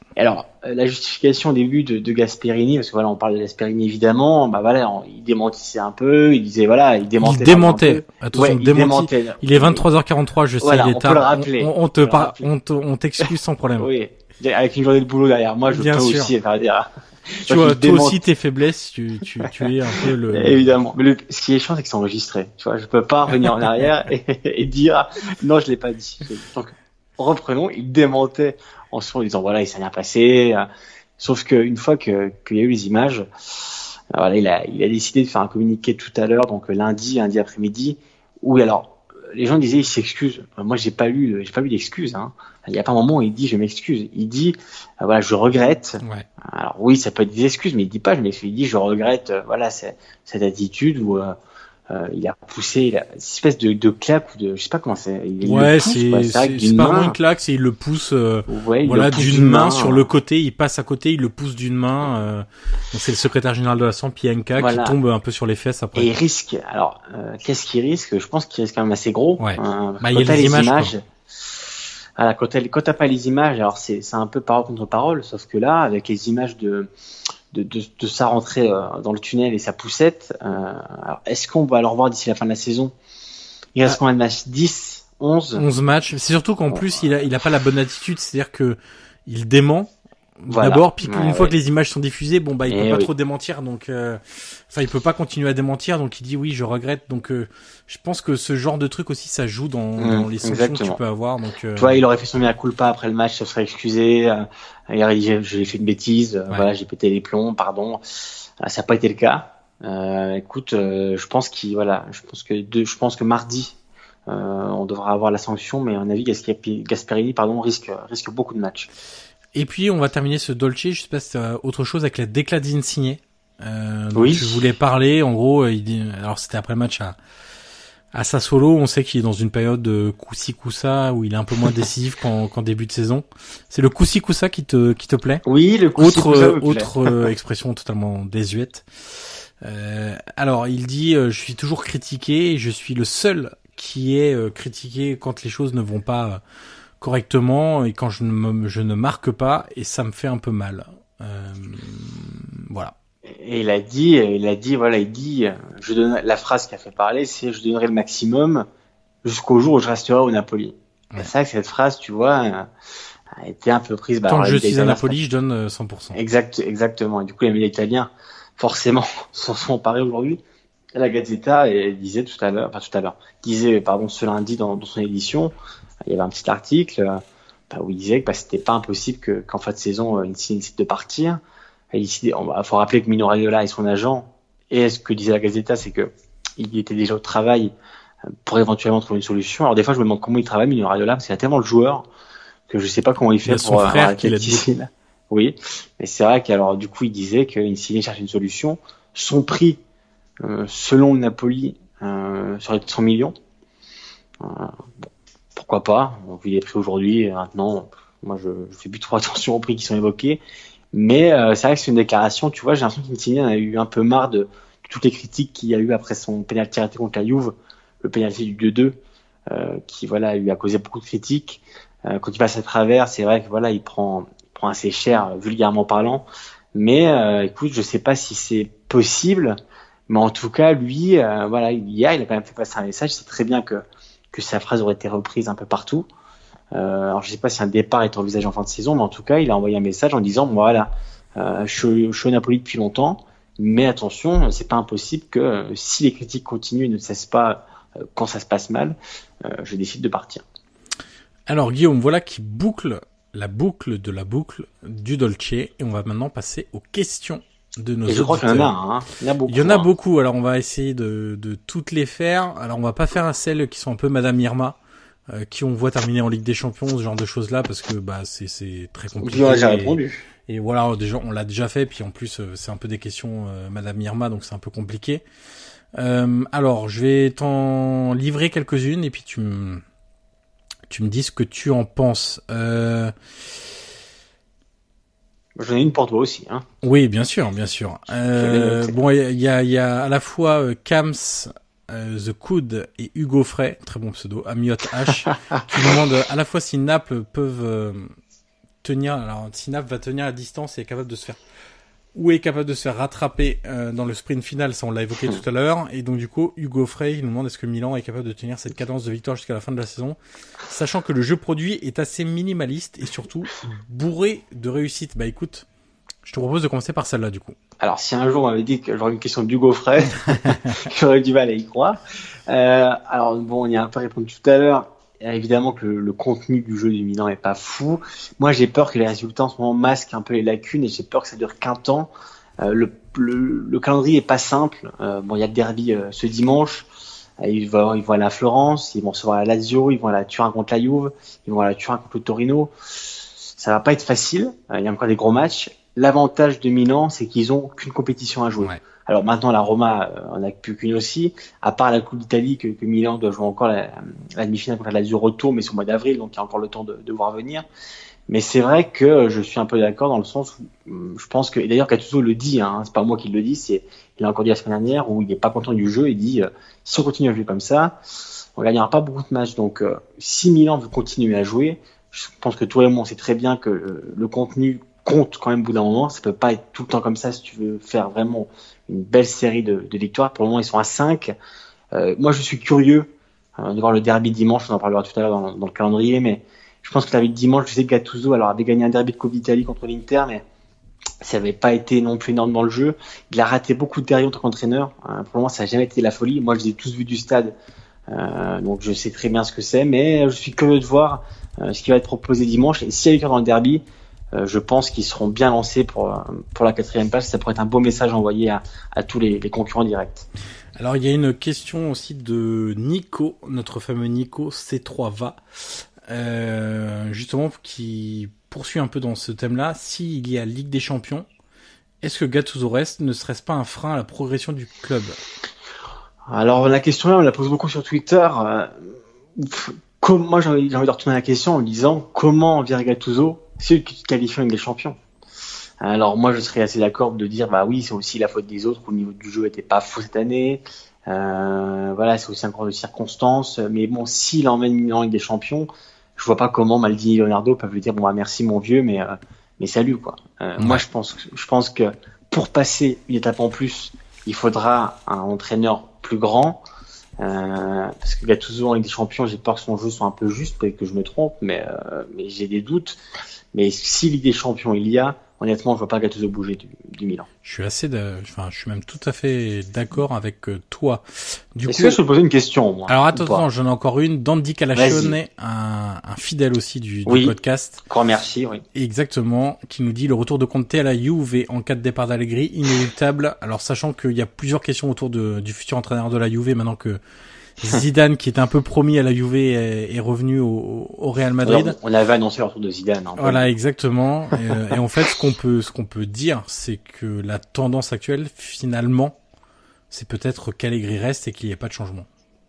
Alors, la justification au début de, de Gasperini, parce que voilà, on parle de Gasperini évidemment, bah voilà, on, il démentissait un peu, il disait voilà, il démentait. Il démentait. Ouais, Attention, il démentit. démentait. Il est vingt-trois heures quarante-trois, je sais, Voilà, il est on tard. peut le rappeler. On, on te On peut le par... rappeler. on te, on t'excuse sans problème. Oui, avec une journée de boulot derrière moi, je Bien peux sûr. aussi faire dire. Tu vois, toi aussi tes faiblesses, tu, tu, tu es un peu le. Évidemment. Mais le, ce qui est chiant, c'est que c'est enregistré. Tu vois, je peux pas revenir en arrière et, et dire non, je l'ai pas dit. Donc, reprenons. Il démentait en se disant voilà, il s'est rien passé. Sauf que une fois que qu'il y a eu les images, voilà, il a il a décidé de faire un communiqué tout à l'heure, donc lundi, lundi après-midi, où alors les gens disaient il s'excuse. Moi, j'ai pas lu, j'ai pas lu d'excuses. Hein. Il y a pas un moment où il dit je m'excuse. Il dit euh, voilà, je regrette. Ouais. Alors oui, ça peut être des excuses, mais il dit pas je m'excuse. Il dit je regrette. Euh, voilà, c'est, cette attitude où euh, euh, il a poussé, il a une espèce de, de claque ou de, je sais pas comment c'est. Il ouais, le pousse, c'est quoi. c'est, vrai que c'est d'une pas main, vraiment une claque, c'est il le pousse. Euh, ouais, il voilà, le pousse d'une d'une main, main sur le côté, il passe à côté, il le pousse d'une main. Euh, donc c'est le secrétaire général de la Samp, Pienka, Voilà. qui tombe un peu sur les fesses après. Et il risque. Alors, euh, qu'est-ce qu'il risque? Je pense qu'il risque quand même assez gros. Ouais. Euh, Bah, il y a les images, quoi. Voilà, quand t'as, quand t'as pas les images, alors c'est, c'est un peu parole contre parole, sauf que là, avec les images de, de, de, de sa rentrée euh, dans le tunnel et sa poussette, euh, alors est-ce qu'on va le revoir d'ici la fin de la saison? Il reste Ah. combien de matchs? dix, onze? onze matchs. C'est surtout qu'en plus, il a, il a pas la bonne attitude, c'est-à-dire que il dément. Voilà. D'abord, puis Ouais, une ouais. fois que les images sont diffusées, bon bah il Eh peut pas oui. trop démentir, donc euh, enfin il peut pas continuer à démentir, donc il dit oui je regrette, donc euh, je pense que ce genre de truc aussi ça joue dans, Mmh, dans les sanctions que exactement. tu peux avoir, donc euh, Tu vois, il aurait fait son mea culpa après le match, ça serait excusé. Euh, il aurait dit j'ai, j'ai fait une bêtise, euh, Ouais. voilà, j'ai pété les plombs, pardon. Euh, ça n'a pas été le cas. Euh, écoute, euh, je pense qu'il, voilà, je pense que de, je pense que mardi, euh, on devra avoir la sanction, mais à mon avis, Gasperini, Gasperini, pardon, risque, risque beaucoup de matchs. Et puis on va terminer ce Dolce, je sais pas si t'as autre chose avec la déclat d'Insigne. Euh, dont Oui. tu voulais parler, en gros, il dit, alors c'était après le match à à Sassuolo, on sait qu'il est dans une période de coup-ci coup-ça où il est un peu moins décisif qu'en, qu'en début de saison. C'est le coup-ci coup-ça qui te qui te plaît? Oui, le coup, Autre c'est euh, me plaît. autre euh, expression totalement désuète. Euh, alors il dit euh, je suis toujours critiqué et je suis le seul qui est euh, critiqué quand les choses ne vont pas euh, correctement et quand je ne me, je ne marque pas et ça me fait un peu mal. Euh, voilà. Et il a dit, il a dit, voilà, il dit, je donne, la phrase qui a fait parler, c'est je donnerai le maximum jusqu'au jour où je resterai au Napoli. Ouais. C'est vrai que cette phrase, tu vois, a été un peu prise. Bah, Tant alors, que je les suis à Italiens, Napoli, je donne euh, cent pour cent. Exact, exactement. Et du coup, les médias italiens, forcément, s'en sont emparés aujourd'hui. Et la Gazzetta elle disait tout à l'heure, enfin tout à l'heure, disait, pardon, ce lundi dans, dans son édition, il y avait un petit article bah, où il disait que bah, c'était pas impossible que, qu'en fin de saison, il décide de partir. Il faut rappeler que Mino Raiola est son agent. Et ce que disait la Gazzetta, c'est que il était déjà au travail pour éventuellement trouver une solution. Alors des fois, je me demande comment il travaille, Mino Raiola, parce qu'il y a tellement de joueurs que je sais pas comment il fait il a son pour frère avoir qui l'aide beaucoup. Oui, mais c'est vrai qu'alors du coup, il disait qu'Insigne cherche une solution. Son prix, euh, selon le Napoli, euh, serait de cent millions. Euh, bon, pourquoi pas? On vit les prix aujourd'hui. Et maintenant, moi, je, je fais plus trop attention aux prix qui sont évoqués. Mais euh, c'est vrai que c'est une déclaration, tu vois, j'ai l'impression qu'Insigne en a eu un peu marre de, de toutes les critiques qu'il y a eu après son pénalty raté contre la Juve, le pénalty du deux deux, euh, qui voilà lui a causé beaucoup de critiques. Euh, quand il passe à travers, c'est vrai que voilà, il prend, il prend assez cher, vulgairement parlant. Mais euh, écoute, je sais pas si c'est possible, mais en tout cas, lui, euh, voilà, hier, il a quand même fait passer un message. C'est très bien que que sa phrase aurait été reprise un peu partout. Euh, alors je sais pas si un départ est envisagé en fin de saison, mais en tout cas, il a envoyé un message en disant bon, voilà, euh, je, suis, je suis au Napoli depuis longtemps, mais attention, c'est pas impossible que euh, si les critiques continuent et ne cessent pas euh, quand ça se passe mal, euh, je décide de partir. Alors Guillaume, voilà qui boucle la boucle de la boucle du Dolce et on va maintenant passer aux questions de nos et je auditeurs. crois qu'il y en a, hein. Il y en a beaucoup. Il y en a hein. beaucoup, alors on va essayer de, de toutes les faire. Alors on va pas faire celles qui sont un peu Madame Irma. Euh, qui on voit terminer en Ligue des Champions, ce genre de choses là, parce que bah c'est c'est très compliqué. Puis, ouais, j'ai et, répondu. et voilà, déjà on l'a déjà fait, puis en plus euh, c'est un peu des questions euh, Madame Irma, donc c'est un peu compliqué. Euh, alors je vais t'en livrer quelques-unes et puis tu me tu me dis ce que tu en penses. Euh... J'en ai une pour toi aussi, hein. Oui, bien sûr, bien sûr. Euh, bon, il y a il y a à la fois euh, Kams, Euh, The Coud et Hugo Frey, très bon pseudo, Amiot H, qui demandent à la fois si Naples peuvent euh, tenir, alors si Naples va tenir à distance et est capable de se faire, ou est capable de se faire rattraper euh, dans le sprint final, ça on l'a évoqué tout à l'heure, et donc du coup Hugo Frey il nous demande est-ce que Milan est capable de tenir cette cadence de victoire jusqu'à la fin de la saison, sachant que le jeu produit est assez minimaliste et surtout bourré de réussite. Bah écoute, je te propose de commencer par celle-là du coup. Alors si un jour on m'avait dit que j'aurais une question d'Hugo Frey, j'aurais du mal à y croire. Euh, alors bon, on y a un peu répondu tout à l'heure. Évidemment que le, le contenu du jeu du Milan est pas fou. Moi, j'ai peur que les résultats en ce moment masquent un peu les lacunes et j'ai peur que ça dure qu'un temps. Euh, le, le, le calendrier est pas simple. Euh, bon, il y a le derby euh, ce dimanche. Euh, ils vont, ils vont aller à Florence, ils vont recevoir la Lazio, ils vont aller à Turin contre la Juve, ils vont aller à Turin contre le Torino. Ça va pas être facile. Euh, il y a encore des gros matchs. L'avantage de Milan, c'est qu'ils ont qu'une compétition à jouer. Ouais. Alors maintenant, la Roma euh, en a plus qu'une aussi, à part la Coupe d'Italie que, que Milan doit jouer encore la, la demi-finale contre la Lazio retour, mais c'est au mois d'avril, donc il y a encore le temps de, de voir venir. Mais c'est vrai que je suis un peu d'accord dans le sens où je pense que, et d'ailleurs Gattuso le dit, hein, c'est pas moi qui le dis, c'est il l'a encore dit la semaine dernière où il est pas content du jeu, il dit euh, si on continue à jouer comme ça, on gagnera pas beaucoup de matchs. Donc euh, si Milan veut continuer à jouer, je pense que toi et moi on sait très bien que euh, le contenu compte quand même au bout d'un moment. Ça peut pas être tout le temps comme ça si tu veux faire vraiment une belle série de, de victoires. Pour le moment, ils sont à cinq. Euh, moi, je suis curieux euh, de voir le derby dimanche. On en parlera tout à l'heure dans, dans le calendrier, mais je pense que le derby de dimanche, je sais que Gattuso alors avait gagné un derby de Coupe d'Italie contre l'Inter, mais ça n'avait pas été non plus énorme dans le jeu. Il a raté beaucoup de derby en tant qu'entraîneur. Euh, pour le moment, ça n'a jamais été la folie. Moi, je les ai tous vus du stade, euh, donc je sais très bien ce que c'est, mais je suis curieux de voir euh, ce qui va être proposé dimanche. Et s'il y a victoire dans le derby, Euh, je pense qu'ils seront bien lancés pour pour la quatrième place. Ça pourrait être un beau message envoyé à, à tous les, les concurrents directs. Alors il y a une question aussi de Nico, notre fameux Nico C trois V A, euh, justement qui poursuit un peu dans ce thème-là. S'il y a Ligue des Champions, est-ce que Gattuso reste, ne serait-ce pas un frein à la progression du club? Alors la question là, on la pose beaucoup sur Twitter. Euh, comme, moi j'ai envie, j'ai envie de retourner la question en me disant comment vire Gattuso c'est eux qui se qualifient avec des champions. Alors moi je serais assez d'accord de dire bah oui c'est aussi la faute des autres, au niveau du jeu était pas fou cette année, euh, voilà c'est aussi un cours de circonstances, mais bon s'il emmène Milan avec des champions, je vois pas comment Maldini et Leonardo peuvent lui dire bon bah merci mon vieux mais euh, mais salut quoi. Euh, ouais. Moi je pense je pense que pour passer une étape en plus il faudra un entraîneur plus grand. Euh, parce que Gattuso avec des champions, j'ai peur que son jeu soit un peu juste, peut-être que je me trompe, mais euh, mais j'ai des doutes. Mais si Ligue des Champions il y a, honnêtement, je vois pas Gattuso bouger du, du Milan. Je suis assez, de... enfin, je suis même tout à fait d'accord avec toi. Du Est-ce coup, que je peux te poser une question, moi? Alors attends, attends, j'en ai encore une. Dandy Calachione, un, un fidèle aussi du, du oui. podcast. Grand merci, oui. Exactement, qui nous dit le retour de Conte à la Juve en cas de départ d'Allegri, inéluctable. Alors sachant qu'il y a plusieurs questions autour de, du futur entraîneur de la Juve maintenant que Zidane, qui était un peu promis à la Juve, est, est revenu au, au Real Madrid. Alors, on avait annoncé le retour de Zidane. Hein, voilà, exactement. et, et en fait, ce qu'on peut, ce qu'on peut dire, c'est que la tendance actuelle, finalement, c'est peut-être qu'Allegri reste et qu'il n'y ait pas de changement.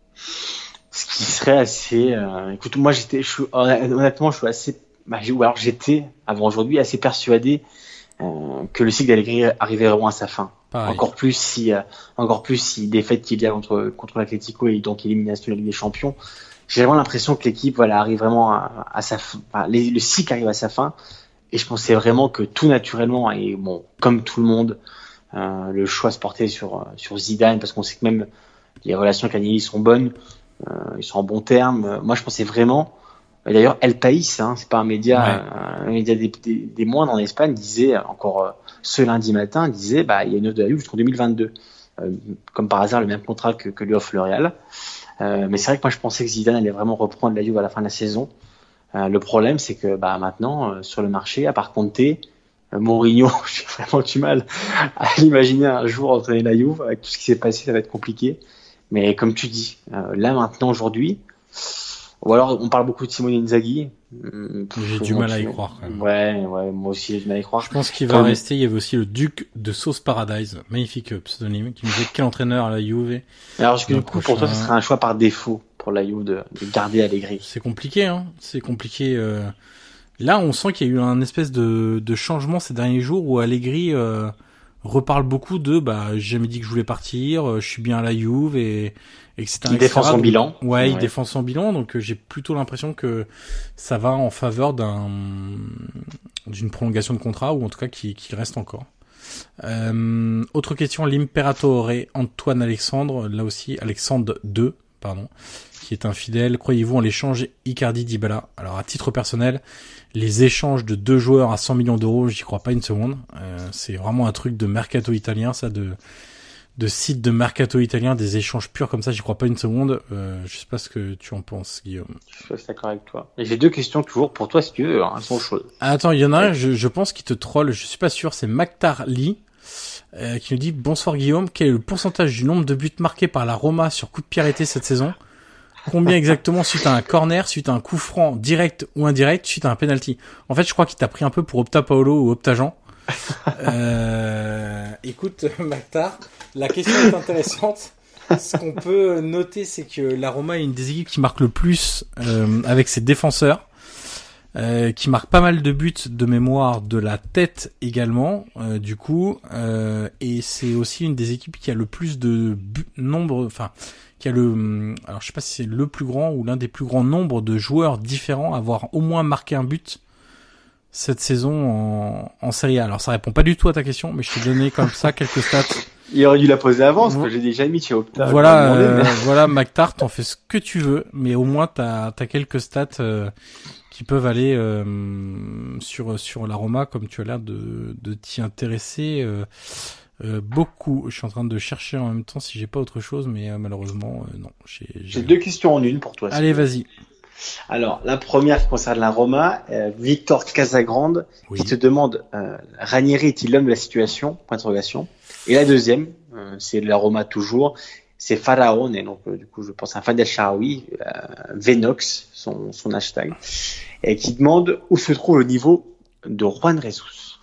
Ce qui serait assez. Euh, écoute, moi, j'étais, je suis, honnêtement, je suis assez. Bah, ou alors, j'étais avant aujourd'hui assez persuadé euh, que le cycle d'Allegri arriverait vraiment à sa fin. Pareil. Encore plus si, euh, encore plus si défaite qu'il y a contre contre l'Atlético et donc élimination de la Ligue des Champions. J'ai vraiment l'impression que l'équipe voilà arrive vraiment à, à sa fin. Enfin, les, le cycle arrive à sa fin et je pensais vraiment que tout naturellement et bon comme tout le monde euh, le choix se portait sur sur Zidane parce qu'on sait que même les relations avec Agnelli sont bonnes, euh, ils sont en bons termes. Moi je pensais vraiment. Et d'ailleurs El País, hein, c'est pas un média, ouais. un média des, des, des moindres en Espagne disait encore. Euh, ce lundi matin, disait bah il y a une offre de la Juve jusqu'en deux mille vingt-deux, euh, comme par hasard le même contrat que, que lui offre le Real. Euh, mais c'est vrai que moi je pensais que Zidane allait vraiment reprendre la Juve à la fin de la saison. Euh, le problème c'est que bah maintenant euh, sur le marché, à part Conte, euh, Mourinho, j'ai vraiment du mal à l'imaginer un jour entraîner la Juve avec tout ce qui s'est passé, ça va être compliqué. Mais comme tu dis, euh, là maintenant aujourd'hui. Ou alors, on parle beaucoup de Simone Inzaghi. J'ai du mal à y croire, quand même. Ouais, ouais, moi aussi, j'ai du mal à y croire. Je pense qu'il va Comme... rester. Il y avait aussi le Duc de Sauce Paradise, magnifique pseudonyme, qui nous disait quel entraîneur à la Juve. Alors, du coup, prochain... pour toi, ce serait un choix par défaut pour la Juve de, de garder Allegri. C'est compliqué, hein. C'est compliqué. Euh... Là, on sent qu'il y a eu un espèce de, de changement ces derniers jours où Allegri, euh... reparle beaucoup de bah j'ai jamais dit que je voulais partir, je suis bien à la Juve et et cetera. Il défend son donc, bilan. Ouais, ouais, il défend son bilan, donc j'ai plutôt l'impression que ça va en faveur d'un d'une prolongation de contrat ou en tout cas qu'il qu'il reste encore. Euh, autre question, l'Imperatore Antoine Alexandre, là aussi Alexandre deux, pardon, qui est un fidèle. Croyez-vous en l'échange Icardi-Dybala? Alors à titre personnel, les échanges de deux joueurs à cent millions d'euros, j'y crois pas une seconde. Euh, c'est vraiment un truc de mercato italien, ça, de de site de mercato italien, des échanges purs comme ça, j'y crois pas une seconde. Euh, je sais pas ce que tu en penses, Guillaume. Je suis d'accord avec toi. Et j'ai deux questions toujours pour toi, si tu veux, hein, elles sont chaudes. Ah, attends, il y en a un, je, je pense qu'il te troll, je suis pas sûr, c'est Maktar Lee, euh, qui nous dit: bonsoir Guillaume, quel est le pourcentage du nombre de buts marqués par la Roma sur coup de pied arrêté cette saison? Combien exactement suite à un corner, suite à un coup franc direct ou indirect, suite à un penalty? En fait, je crois qu'il t'a pris un peu pour Opta Paolo ou Opta Jean. euh, écoute, Maktar, la question est intéressante. Ce qu'on peut noter, c'est que la Roma est une des équipes qui marque le plus euh, avec ses défenseurs, euh, qui marque pas mal de buts de mémoire de la tête également, euh, du coup, euh, et c'est aussi une des équipes qui a le plus de buts, nombre, enfin, qui a le, alors je sais pas si c'est le plus grand ou l'un des plus grands nombres de joueurs différents à avoir au moins marqué un but cette saison en, en Serie A. Alors ça répond pas du tout à ta question, mais je t'ai donné comme ça quelques stats. Il aurait dû la poser avant, parce que j'ai déjà mis chez Opta. Voilà, demandé, euh, mais... voilà, Maktar, t'en fais ce que tu veux, mais au moins t'as, t'as quelques stats euh, qui peuvent aller euh, sur sur la Roma, comme tu as l'air de, de t'y intéresser euh, euh, beaucoup. Je suis en train de chercher en même temps si j'ai pas autre chose, mais euh, malheureusement euh, non. J'ai, j'ai... j'ai deux questions en une pour toi. Allez, vas-y. Alors, la première qui concerne la Roma, euh, Victor Casagrande, Oui. qui te demande euh, Ranieri est-il l'homme de la situation? Point d'interrogation. Et la deuxième, euh, c'est de la Roma toujours, c'est Pharaon, et donc euh, du coup je pense à Fadel Sharawi, euh, Venox, son, son hashtag, et qui demande où se trouve le niveau de Juan Jesus.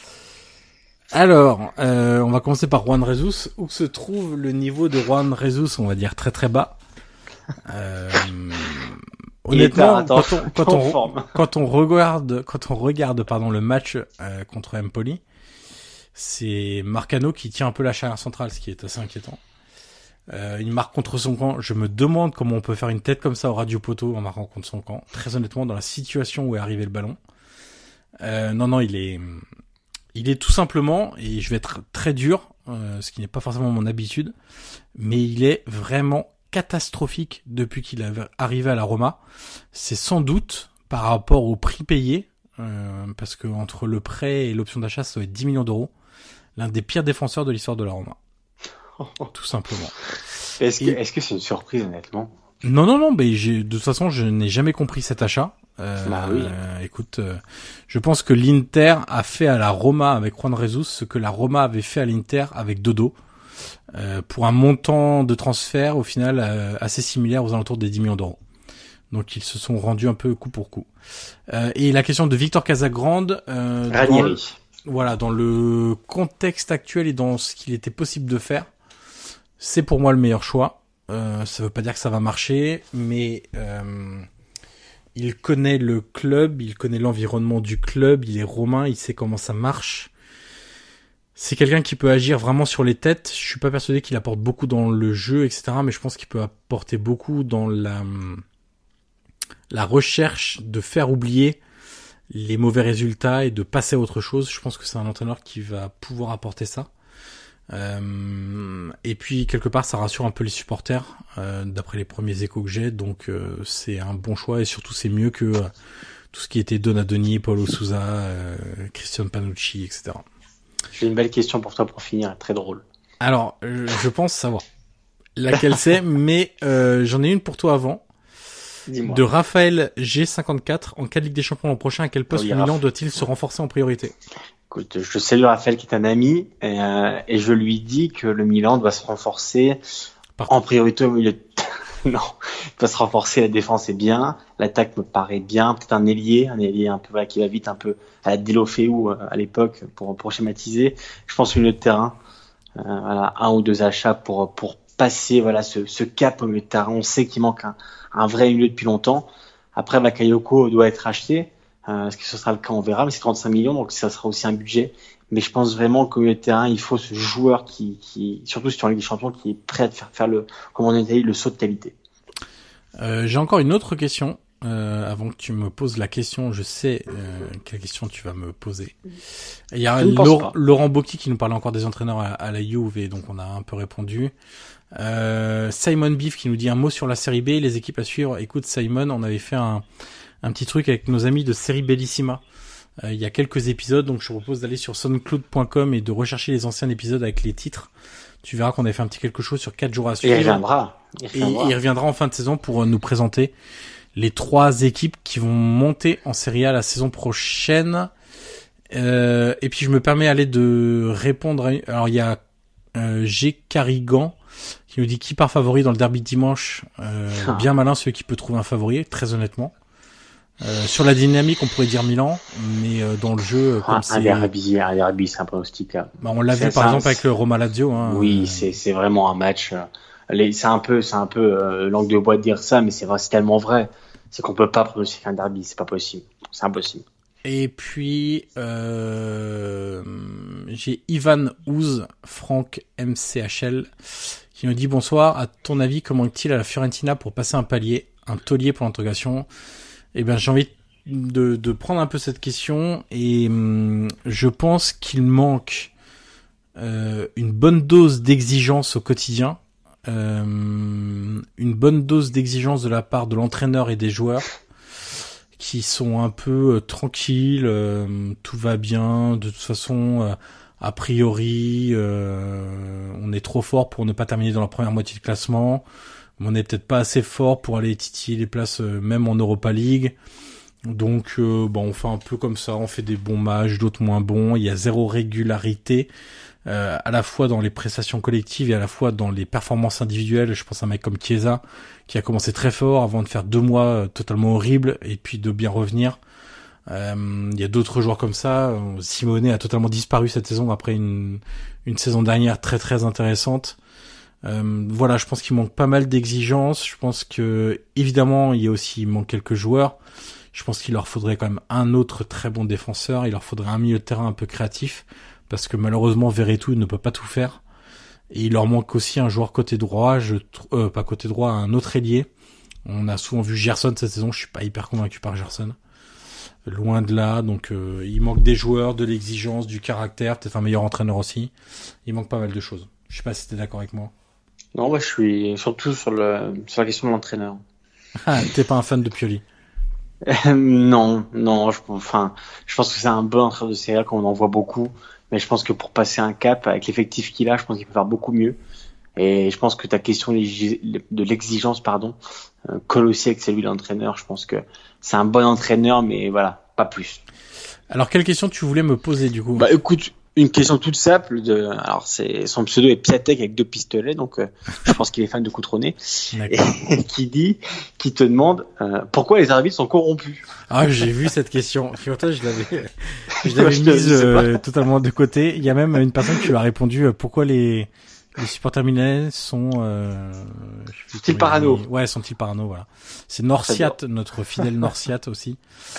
Alors, euh, on va commencer par Juan Jesus. Où se trouve le niveau de Juan Jesus? On va dire très très bas. Euh, honnêtement, attends, quand on, quand, en on, forme. quand on regarde, quand on regarde, pardon, le match euh, contre Empoli, c'est Marcano qui tient un peu la charnière centrale, ce qui est assez inquiétant. Euh, il marque contre son camp. Je me demande comment on peut faire une tête comme ça au radio poteau en marquant contre son camp. Très honnêtement, dans la situation où est arrivé le ballon. Euh, non, non, il est, il est tout simplement, et je vais être très dur, euh, ce qui n'est pas forcément mon habitude, mais il est vraiment catastrophique depuis qu'il est arrivé à la Roma. C'est sans doute par rapport au prix payé, euh, parce que entre le prêt et l'option d'achat, ça doit être dix millions d'euros. L'un des pires défenseurs de l'histoire de la Roma. Tout simplement. Est-ce que, Et... est-ce que c'est une surprise, honnêtement? Non, non, non, mais j'ai, de toute façon, je n'ai jamais compris cet achat. Euh, bah oui. euh, écoute, euh, je pense que l'Inter a fait à la Roma avec Juan Jesus ce que la Roma avait fait à l'Inter avec Dodo, euh, pour un montant de transfert au final euh, assez similaire aux alentours des dix millions d'euros. Donc ils se sont rendus un peu coup pour coup. Euh, et la question de Victor Casagrande, euh, Ranieri. Dans, voilà, dans le contexte actuel et dans ce qu'il était possible de faire, c'est pour moi le meilleur choix. Euh, ça veut pas dire que ça va marcher, mais euh, il connaît le club, il connaît l'environnement du club, il est romain, il sait comment ça marche. C'est quelqu'un qui peut agir vraiment sur les têtes. Je suis pas persuadé qu'il apporte beaucoup dans le jeu, et cetera. Mais je pense qu'il peut apporter beaucoup dans la la recherche de faire oublier les mauvais résultats et de passer à autre chose. Je pense que c'est un entraîneur qui va pouvoir apporter ça. Euh, et puis quelque part ça rassure un peu les supporters euh, d'après les premiers échos que j'ai, donc euh, c'est un bon choix et surtout c'est mieux que euh, tout ce qui était Donadoni, Paulo Sousa, euh, Christian Panucci, et cetera. J'ai une belle question pour toi pour finir, très drôle. Alors euh, je pense savoir laquelle c'est, mais euh, j'en ai une pour toi avant. Dis-moi. De Raphaël G cinquante-quatre, en cas de Ligue des Champions l'an prochain, à quel poste Oui, le Milan Raph. doit-il se renforcer en priorité? Écoute, je salue Raphaël qui est un ami et, euh, et je lui dis que le Milan doit se renforcer Partout. en priorité au milieu. De... non, il doit se renforcer, la défense est bien, l'attaque me paraît bien, peut-être un ailier, un ailier un peu voilà, qui va vite, un peu à la Deulofeu euh, à l'époque pour pour schématiser. Je pense au milieu de terrain, euh, voilà, un ou deux achats pour pour passer voilà ce, ce cap au milieu de terrain. On sait qu'il manque un, un vrai milieu depuis longtemps. Après, Bakayoko doit être acheté. Euh, est-ce que ce sera le cas, on verra, mais c'est trente-cinq millions, donc ça sera aussi un budget. mais je pense vraiment qu'au milieu de terrain, il faut ce joueur qui, qui, surtout sur Ligue des Champions, qui est prêt à faire, faire le, comme on a dit, le saut de qualité. Euh, j'ai encore une autre question. Euh, avant que tu me poses la question, je sais euh, quelle question tu vas me poser. Il y a Laurent, Laurent Bocchi qui nous parlait encore des entraîneurs à, à la Juve, et donc on a un peu répondu. Euh, Simon Beef qui nous dit un mot sur la série B, les équipes à suivre. Écoute Simon, on avait fait un, un petit truc avec nos amis de série Bellissima. Euh, il y a quelques épisodes, donc je te propose d'aller sur soundcloud point com et de rechercher les anciens épisodes avec les titres. Tu verras qu'on avait fait un petit quelque chose sur quatre jours à suivre. Et il reviendra. Il reviendra. Et il reviendra en fin de saison pour nous présenter les trois équipes qui vont monter en Serie A la saison prochaine. Euh, et puis je me permets aller de répondre à... Alors il y a euh, G. Carrigan qui nous dit qui part favori dans le derby de dimanche. Euh, ah. Bien malin celui qui peut trouver un favori, très honnêtement. Euh, sur la dynamique, on pourrait dire Milan, mais euh, dans le jeu, comme ah, c'est... Un derby, un derby, c'est un pronostic. Bah, on l'a vu par exemple avec le Roma Lazio. Hein, oui, euh... c'est, c'est vraiment un match... Euh... Les, c'est un peu, c'est un peu euh, langue de bois de dire ça, mais c'est vrai, c'est tellement vrai. C'est qu'on peut pas pronostiquer un derby, c'est pas possible, c'est impossible. Et puis euh, j'ai Ivan Ouz, Franck M C H L, qui nous dit bonsoir. À ton avis, comment est-il à la Fiorentina pour passer un palier, un taulier pour l'interrogation? Eh bien, j'ai envie de, de prendre un peu cette question et hum, je pense qu'il manque euh, une bonne dose d'exigence au quotidien. Euh, une bonne dose d'exigence de la part de l'entraîneur et des joueurs qui sont un peu euh, tranquilles, euh, tout va bien, de toute façon euh, a priori euh, on est trop fort pour ne pas terminer dans la première moitié de classement, mais on n'est peut-être pas assez fort pour aller titiller les places euh, même en Europa League, donc euh, bon, on fait un peu comme ça, on fait des bons matchs, d'autres moins bons, il y a zéro régularité. Euh, à la fois dans les prestations collectives et à la fois dans les performances individuelles. Je pense à un mec comme Chiesa qui a commencé très fort avant de faire deux mois euh, totalement horribles et puis de bien revenir. Euh, il y a d'autres joueurs comme ça. Simone a totalement disparu cette saison après une, une saison dernière très très intéressante. Euh, voilà, je pense qu'il manque pas mal d'exigences. Je pense que évidemment il y a aussi il manque quelques joueurs. Je pense qu'il leur faudrait quand même un autre très bon défenseur. Il leur faudrait un milieu de terrain un peu créatif. Parce que malheureusement Verretou ne peut pas tout faire et il leur manque aussi un joueur côté droit, je euh, pas côté droit, un autre ailier. On a souvent vu Gerson cette saison, je suis pas hyper convaincu par Gerson, loin de là. Donc euh, il manque des joueurs, de l'exigence, du caractère, peut-être un meilleur entraîneur aussi. Il manque pas mal de choses. Je sais pas si t'es d'accord avec moi. Non, moi je suis surtout sur le sur la question de l'entraîneur. Ah, t'es pas un fan de Pioli? euh, Non, non, je, enfin, je pense que c'est un bon entraîneur de Serie A qu'on en voit beaucoup. Mais je pense que pour passer un cap, avec l'effectif qu'il a, je pense qu'il peut faire beaucoup mieux. Et je pense que ta question de l'exigence, pardon, euh, colle aussi avec celui de l'entraîneur. Je pense que c'est un bon entraîneur, mais voilà, pas plus. Alors, quelle question tu voulais me poser, du coup? Bah, écoute, une question toute simple. De, alors, c'est son pseudo est Piatek avec deux pistolets, donc euh, je pense qu'il est fan de Coutronnet. Et qui dit, qui te demande euh, pourquoi les arbitres sont corrompus. Ah, j'ai vu cette question. Figure-toi, je l'avais, je l'avais mise euh, totalement de côté. Il y a même une personne qui lui a répondu euh, pourquoi les les supporters milanais sont euh, sont-ils parano. Ouais, sont-ils parano, voilà. C'est Norciat, notre fidèle Norciat aussi.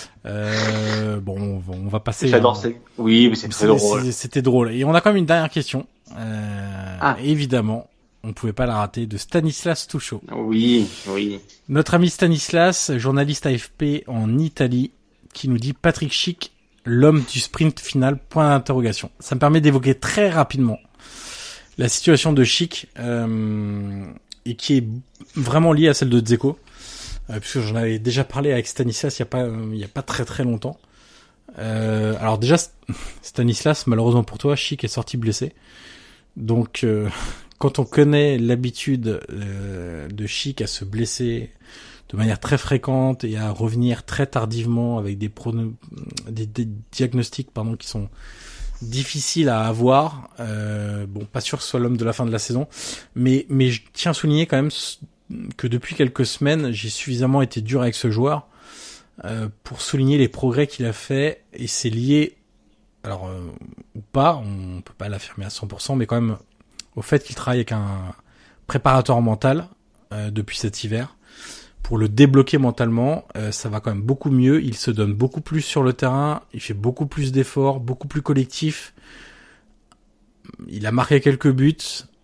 Euh, bon, on va passer. J'adore. Hein. Oui, mais c'est très drôle. C'est, c'était drôle. Et on a quand même une dernière question. Euh, ah. Évidemment, on pouvait pas la rater, de Stanislas Touchot. Oui, oui. Notre ami Stanislas, journaliste A F P en Italie, qui nous dit Patrick Schick, l'homme du sprint final, point d'interrogation. Ça me permet d'évoquer très rapidement la situation de Schick, euh, et qui est vraiment liée à celle de Dzeko, euh, puisque j'en avais déjà parlé avec Stanislas il y a pas, euh, il y a pas très très longtemps. Euh, alors déjà, Stanislas, malheureusement pour toi, Schick est sorti blessé. Donc, euh, quand on connaît l'habitude euh, de Schick à se blesser de manière très fréquente et à revenir très tardivement avec des, prono- des, des diagnostics pardon, qui sont difficiles à avoir, euh, bon, pas sûr que ce soit l'homme de la fin de la saison, mais, mais je tiens à souligner quand même que depuis quelques semaines, j'ai suffisamment été dur avec ce joueur euh, pour souligner les progrès qu'il a fait, et c'est lié, alors euh, ou pas, on peut pas l'affirmer à cent pour cent, mais quand même au fait qu'il travaille avec un préparateur mental euh, depuis cet hiver pour le débloquer mentalement, euh, ça va quand même beaucoup mieux. Il se donne beaucoup plus sur le terrain, il fait beaucoup plus d'efforts, beaucoup plus collectif. Il a marqué quelques buts,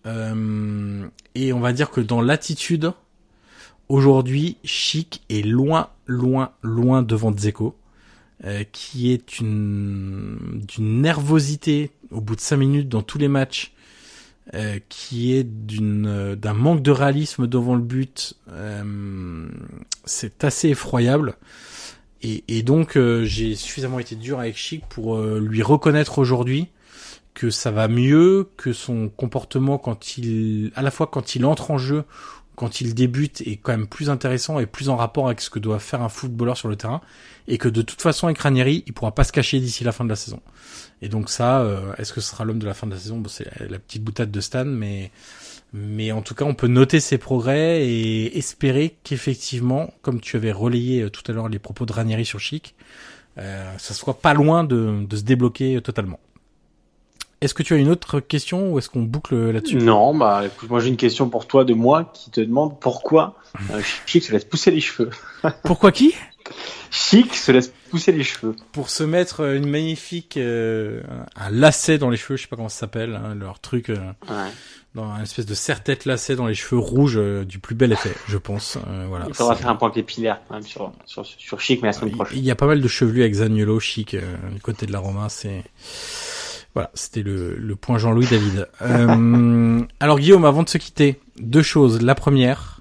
euh, et on va dire que dans l'attitude, aujourd'hui, Schick est loin, loin, loin devant Dzeko, euh, qui est une d'une nervosité au bout de cinq minutes dans tous les matchs. Euh, qui est d'une euh, d'un manque de réalisme devant le but, euh, c'est assez effroyable. Et, et donc euh, j'ai suffisamment été dur avec Schick pour euh, lui reconnaître aujourd'hui que ça va mieux, que son comportement quand il, à la fois quand il entre en jeu, quand il débute, est quand même plus intéressant et plus en rapport avec ce que doit faire un footballeur sur le terrain, et que de toute façon avec Ranieri, il pourra pas se cacher d'ici la fin de la saison. Et donc ça, euh, est-ce que ce sera l'homme de la fin de la saison? Bon, c'est la, la petite boutade de Stan, mais mais en tout cas, on peut noter ses progrès et espérer qu'effectivement, comme tu avais relayé tout à l'heure les propos de Ranieri sur Schick, euh, ça soit pas loin de, de se débloquer totalement. Est-ce que tu as une autre question ou est-ce qu'on boucle là-dessus? Non, bah écoute, moi j'ai une question pour toi de moi qui te demande pourquoi euh, Schick se laisse pousser les cheveux. Pourquoi qui? Schick se laisse pousser les cheveux. Pour se mettre une magnifique euh, un lacet dans les cheveux, je sais pas comment ça s'appelle, hein, leur truc, euh, Ouais. dans une espèce de serre-tête lacet dans les cheveux rouges, euh, du plus bel effet, je pense. Euh, voilà. Il faudra C'est- faire un point capillaire quand même sur sur sur Schick, mais la semaine Il prochaine. il y a pas mal de chevelus avec Zaniolo, Schick, euh, du côté de la Roma, c'est... Voilà, c'était le, le point Jean-Louis David. Euh, alors Guillaume, avant de se quitter, deux choses. La première,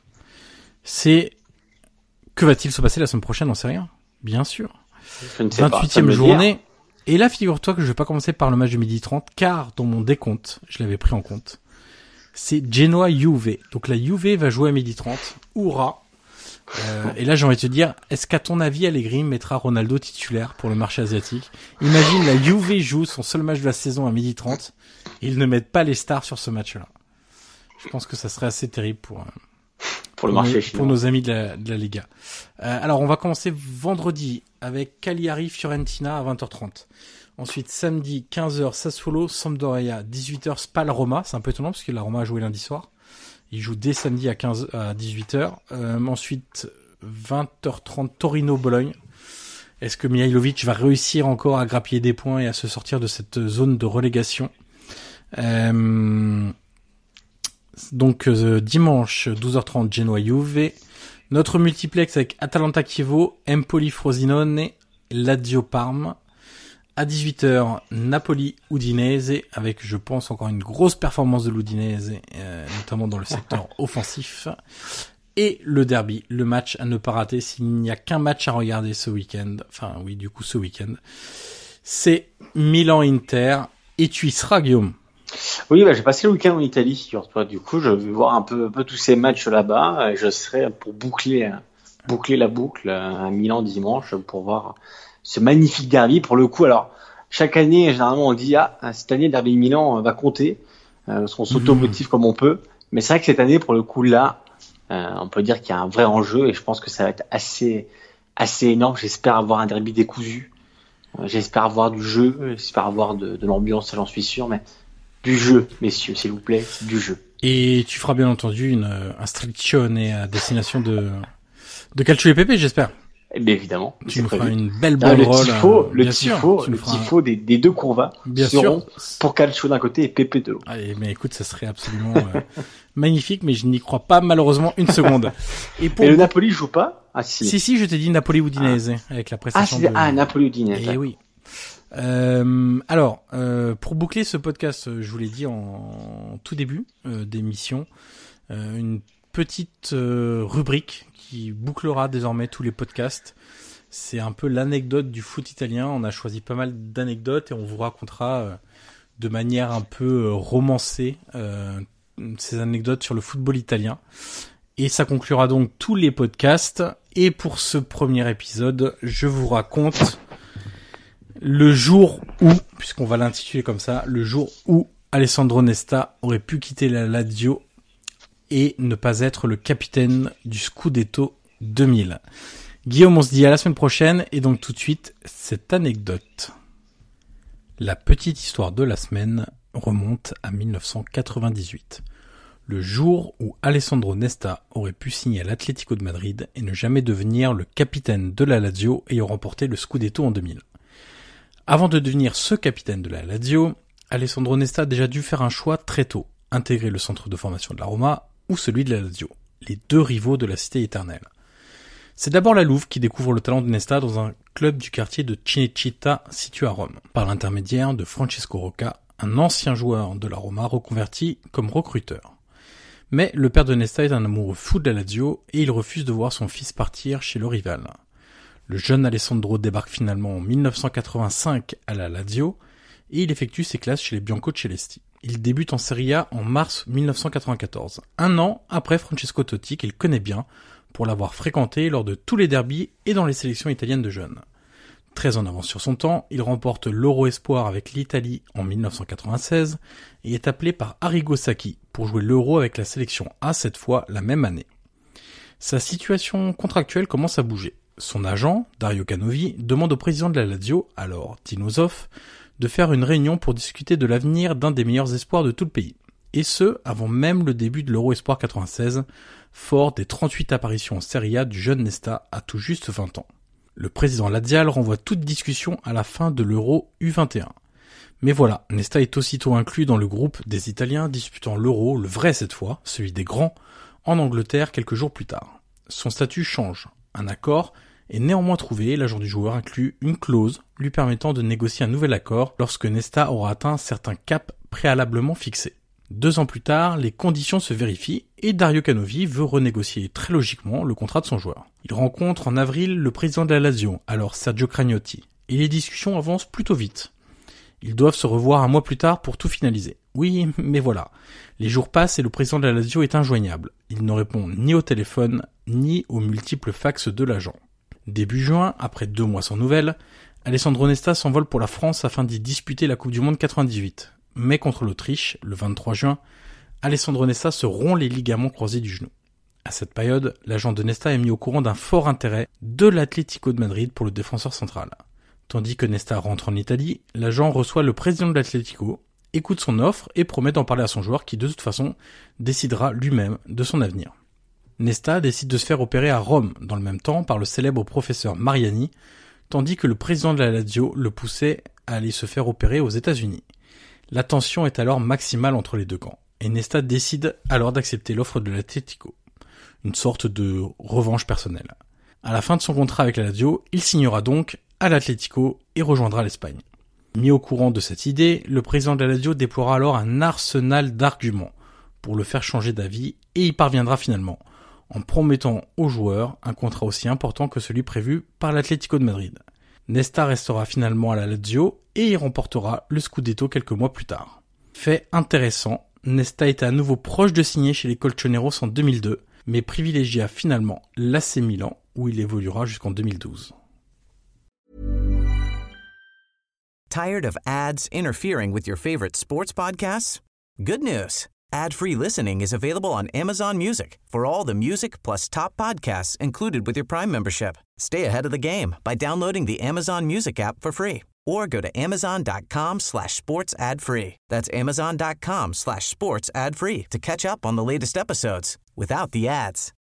c'est que va-t-il se passer la semaine prochaine? On sait rien, bien sûr. Je ne sais pas. ça vingt-huitième me le journée. Et là, figure-toi que je vais pas commencer par le match de midi trente, car dans mon décompte, je l'avais pris en compte, c'est Genoa-Juve. Donc la Juve va jouer à midi trente. Hourra! Euh, et là, j'ai envie de te dire, est-ce qu'à ton avis, Allegri mettra Ronaldo titulaire pour le marché asiatique? Imagine, la Juve joue son seul match de la saison à midi trente, et ils ne mettent pas les stars sur ce match-là. Je pense que ça serait assez terrible pour, euh, Pour le nos, marché pour chinois. nos amis de la, de la Liga. Euh, alors, on va commencer vendredi avec Cagliari-Fiorentina à vingt heures trente. Ensuite, samedi, quinze heures, Sassuolo, Sampdoria, dix-huit heures, Spal, Roma. C'est un peu étonnant parce que la Roma a joué lundi soir. Il joue dès samedi à quinze, à dix-huit heures. Euh, ensuite, vingt heures trente, Torino-Bologne. Est-ce que Mihailovic va réussir encore à grappiller des points et à se sortir de cette zone de relégation? euh, Donc, euh, dimanche, douze heures trente, Genoa-Juve. Notre multiplex avec Atalanta-Chievo, Empoli-Frosinone, Lazio-Parme. À dix-huit heures, Napoli-Udinese, avec, je pense, encore une grosse performance de l'Udinese, euh, notamment dans le secteur offensif. Et le derby, le match à ne pas rater s'il n'y a qu'un match à regarder ce week-end. Enfin, oui, du coup, ce week-end. C'est Milan-Inter. Et tu y seras, Guillaume. Oui, bah, j'ai passé le week-end en Italie, figure-toi. Du coup, je vais voir un peu, un peu tous ces matchs là-bas. Et je serai pour boucler, boucler la boucle à Milan dimanche pour voir ce magnifique derby. Pour le coup, alors, chaque année, généralement, on dit, ah, cette année, le derby Milan va compter. Euh, parce qu'on s'auto-motive comme on peut. Mais c'est vrai que cette année, pour le coup, là, euh, on peut dire qu'il y a un vrai enjeu et je pense que ça va être assez, assez énorme. J'espère avoir un derby décousu. Euh, j'espère avoir du jeu. J'espère avoir de, de l'ambiance, j'en suis sûr. Mais du jeu, messieurs, s'il vous plaît, du jeu. Et tu feras bien entendu une, un striction à destination de, de Calcio et Pepe, j'espère. Eh bien, évidemment. Tu c'est nous feras prévu. une belle Ah, le banderole. tifo, euh, le bien sûr, tifo, tu nous le feras un- tifo des, des deux courvas Bien seront sûr. pour Calcio d'un côté et Pepe de l'autre. Allez, mais écoute, ça serait absolument euh, magnifique, mais je n'y crois pas malheureusement une seconde. Et pour Et le Napoli joue pas? Ah si. si si, je t'ai dit Napoli-Udinese avec la ah, prestation c'est de. ah, Napoli Udinese. Eh oui. Euh, alors, euh, pour boucler ce podcast, euh, je vous l'ai dit en tout début euh, d'émission, euh, une petite euh, rubrique qui bouclera désormais tous les podcasts. C'est un peu l'anecdote du foot italien. On a choisi pas mal d'anecdotes et on vous racontera euh, de manière un peu euh, romancée euh, ces anecdotes sur le football italien. Et ça conclura donc tous les podcasts. Et pour ce premier épisode, je vous raconte le jour où, puisqu'on va l'intituler comme ça, le jour où Alessandro Nesta aurait pu quitter la Lazio et ne pas être le capitaine du Scudetto deux mille. Guillaume, on se dit à la semaine prochaine, et donc tout de suite, cette anecdote. La petite histoire de la semaine remonte à mille neuf cent quatre-vingt-dix-huit. Le jour où Alessandro Nesta aurait pu signer à l'Atlético de Madrid et ne jamais devenir le capitaine de la Lazio ayant remporté le Scudetto en deux mille. Avant de devenir ce capitaine de la Lazio, Alessandro Nesta a déjà dû faire un choix très tôt, intégrer le centre de formation de la Roma ou celui de la Lazio, les deux rivaux de la cité éternelle. C'est d'abord la Louve qui découvre le talent de Nesta dans un club du quartier de Cinecittà situé à Rome, par l'intermédiaire de Francesco Rocca, un ancien joueur de la Roma reconverti comme recruteur. Mais le père de Nesta est un amoureux fou de la Lazio et il refuse de voir son fils partir chez le rival. Le jeune Alessandro débarque finalement en dix-neuf cent quatre-vingt-cinq à la Lazio et il effectue ses classes chez les Biancocelesti. Il débute en Serie A en mars dix-neuf cent quatre-vingt-quatorze, un an après Francesco Totti qu'il connaît bien pour l'avoir fréquenté lors de tous les derbys et dans les sélections italiennes de jeunes. Très en avance sur son temps, il remporte l'Euro Espoir avec l'Italie en dix-neuf cent quatre-vingt-seize et est appelé par Arrigo Sacchi pour jouer l'Euro avec la sélection A cette fois la même année. Sa situation contractuelle commence à bouger. Son agent, Dario Canovi, demande au président de la Lazio, alors Dino Zoff, de faire une réunion pour discuter de l'avenir d'un des meilleurs espoirs de tout le pays. Et ce, avant même le début de l'Euro Espoir quatre-vingt-seize, fort des trente-huit apparitions en Serie A du jeune Nesta à tout juste vingt ans. Le président lazial renvoie toute discussion à la fin de l'Euro U vingt et un. Mais voilà, Nesta est aussitôt inclus dans le groupe des Italiens disputant l'Euro, le vrai cette fois, celui des grands, en Angleterre quelques jours plus tard. Son statut change. Un accord est néanmoins trouvé, l'agent du joueur inclut une clause lui permettant de négocier un nouvel accord lorsque Nesta aura atteint certains caps préalablement fixés. Deux ans plus tard, les conditions se vérifient et Dario Canovi veut renégocier très logiquement le contrat de son joueur. Il rencontre en avril le président de la Lazio, alors Sergio Cragnotti, et les discussions avancent plutôt vite. Ils doivent se revoir un mois plus tard pour tout finaliser. Oui, mais voilà. Les jours passent et le président de la Lazio est injoignable. Il ne répond ni au téléphone, ni aux multiples fax de l'agent. Début juin, après deux mois sans nouvelles, Alessandro Nesta s'envole pour la France afin d'y disputer la Coupe du Monde quatre-vingt-dix-huit. Mais contre l'Autriche, le vingt-trois juin, Alessandro Nesta se rompt les ligaments croisés du genou. À cette période, l'agent de Nesta est mis au courant d'un fort intérêt de l'Atlético de Madrid pour le défenseur central. Tandis que Nesta rentre en Italie, l'agent reçoit le président de l'Atlético, écoute son offre et promet d'en parler à son joueur qui de toute façon décidera lui-même de son avenir. Nesta décide de se faire opérer à Rome dans le même temps par le célèbre professeur Mariani, tandis que le président de la Lazio le poussait à aller se faire opérer aux États-Unis. La tension est alors maximale entre les deux camps, et Nesta décide alors d'accepter l'offre de l'Atlético, une sorte de revanche personnelle. À la fin de son contrat avec la Lazio, il signera donc à l'Atlético et rejoindra l'Espagne. Mis au courant de cette idée, le président de la Lazio déploiera alors un arsenal d'arguments pour le faire changer d'avis, et y parviendra finalement, en promettant aux joueurs un contrat aussi important que celui prévu par l'Atlético de Madrid. Nesta restera finalement à la Lazio et y remportera le Scudetto quelques mois plus tard. Fait intéressant, Nesta était à nouveau proche de signer chez les Colchoneros en deux mille deux, mais privilégia finalement l'A C Milan où il évoluera jusqu'en deux mille douze. Tired of ads interfering with your favorite sports podcasts? Good news. Ad-free listening is available on Amazon Music for all the music plus top podcasts included with your Prime membership. Stay ahead of the game by downloading the Amazon Music app for free or go to amazon.com slash sports ad free. That's amazon.com slash sports ad free to catch up on the latest episodes without the ads.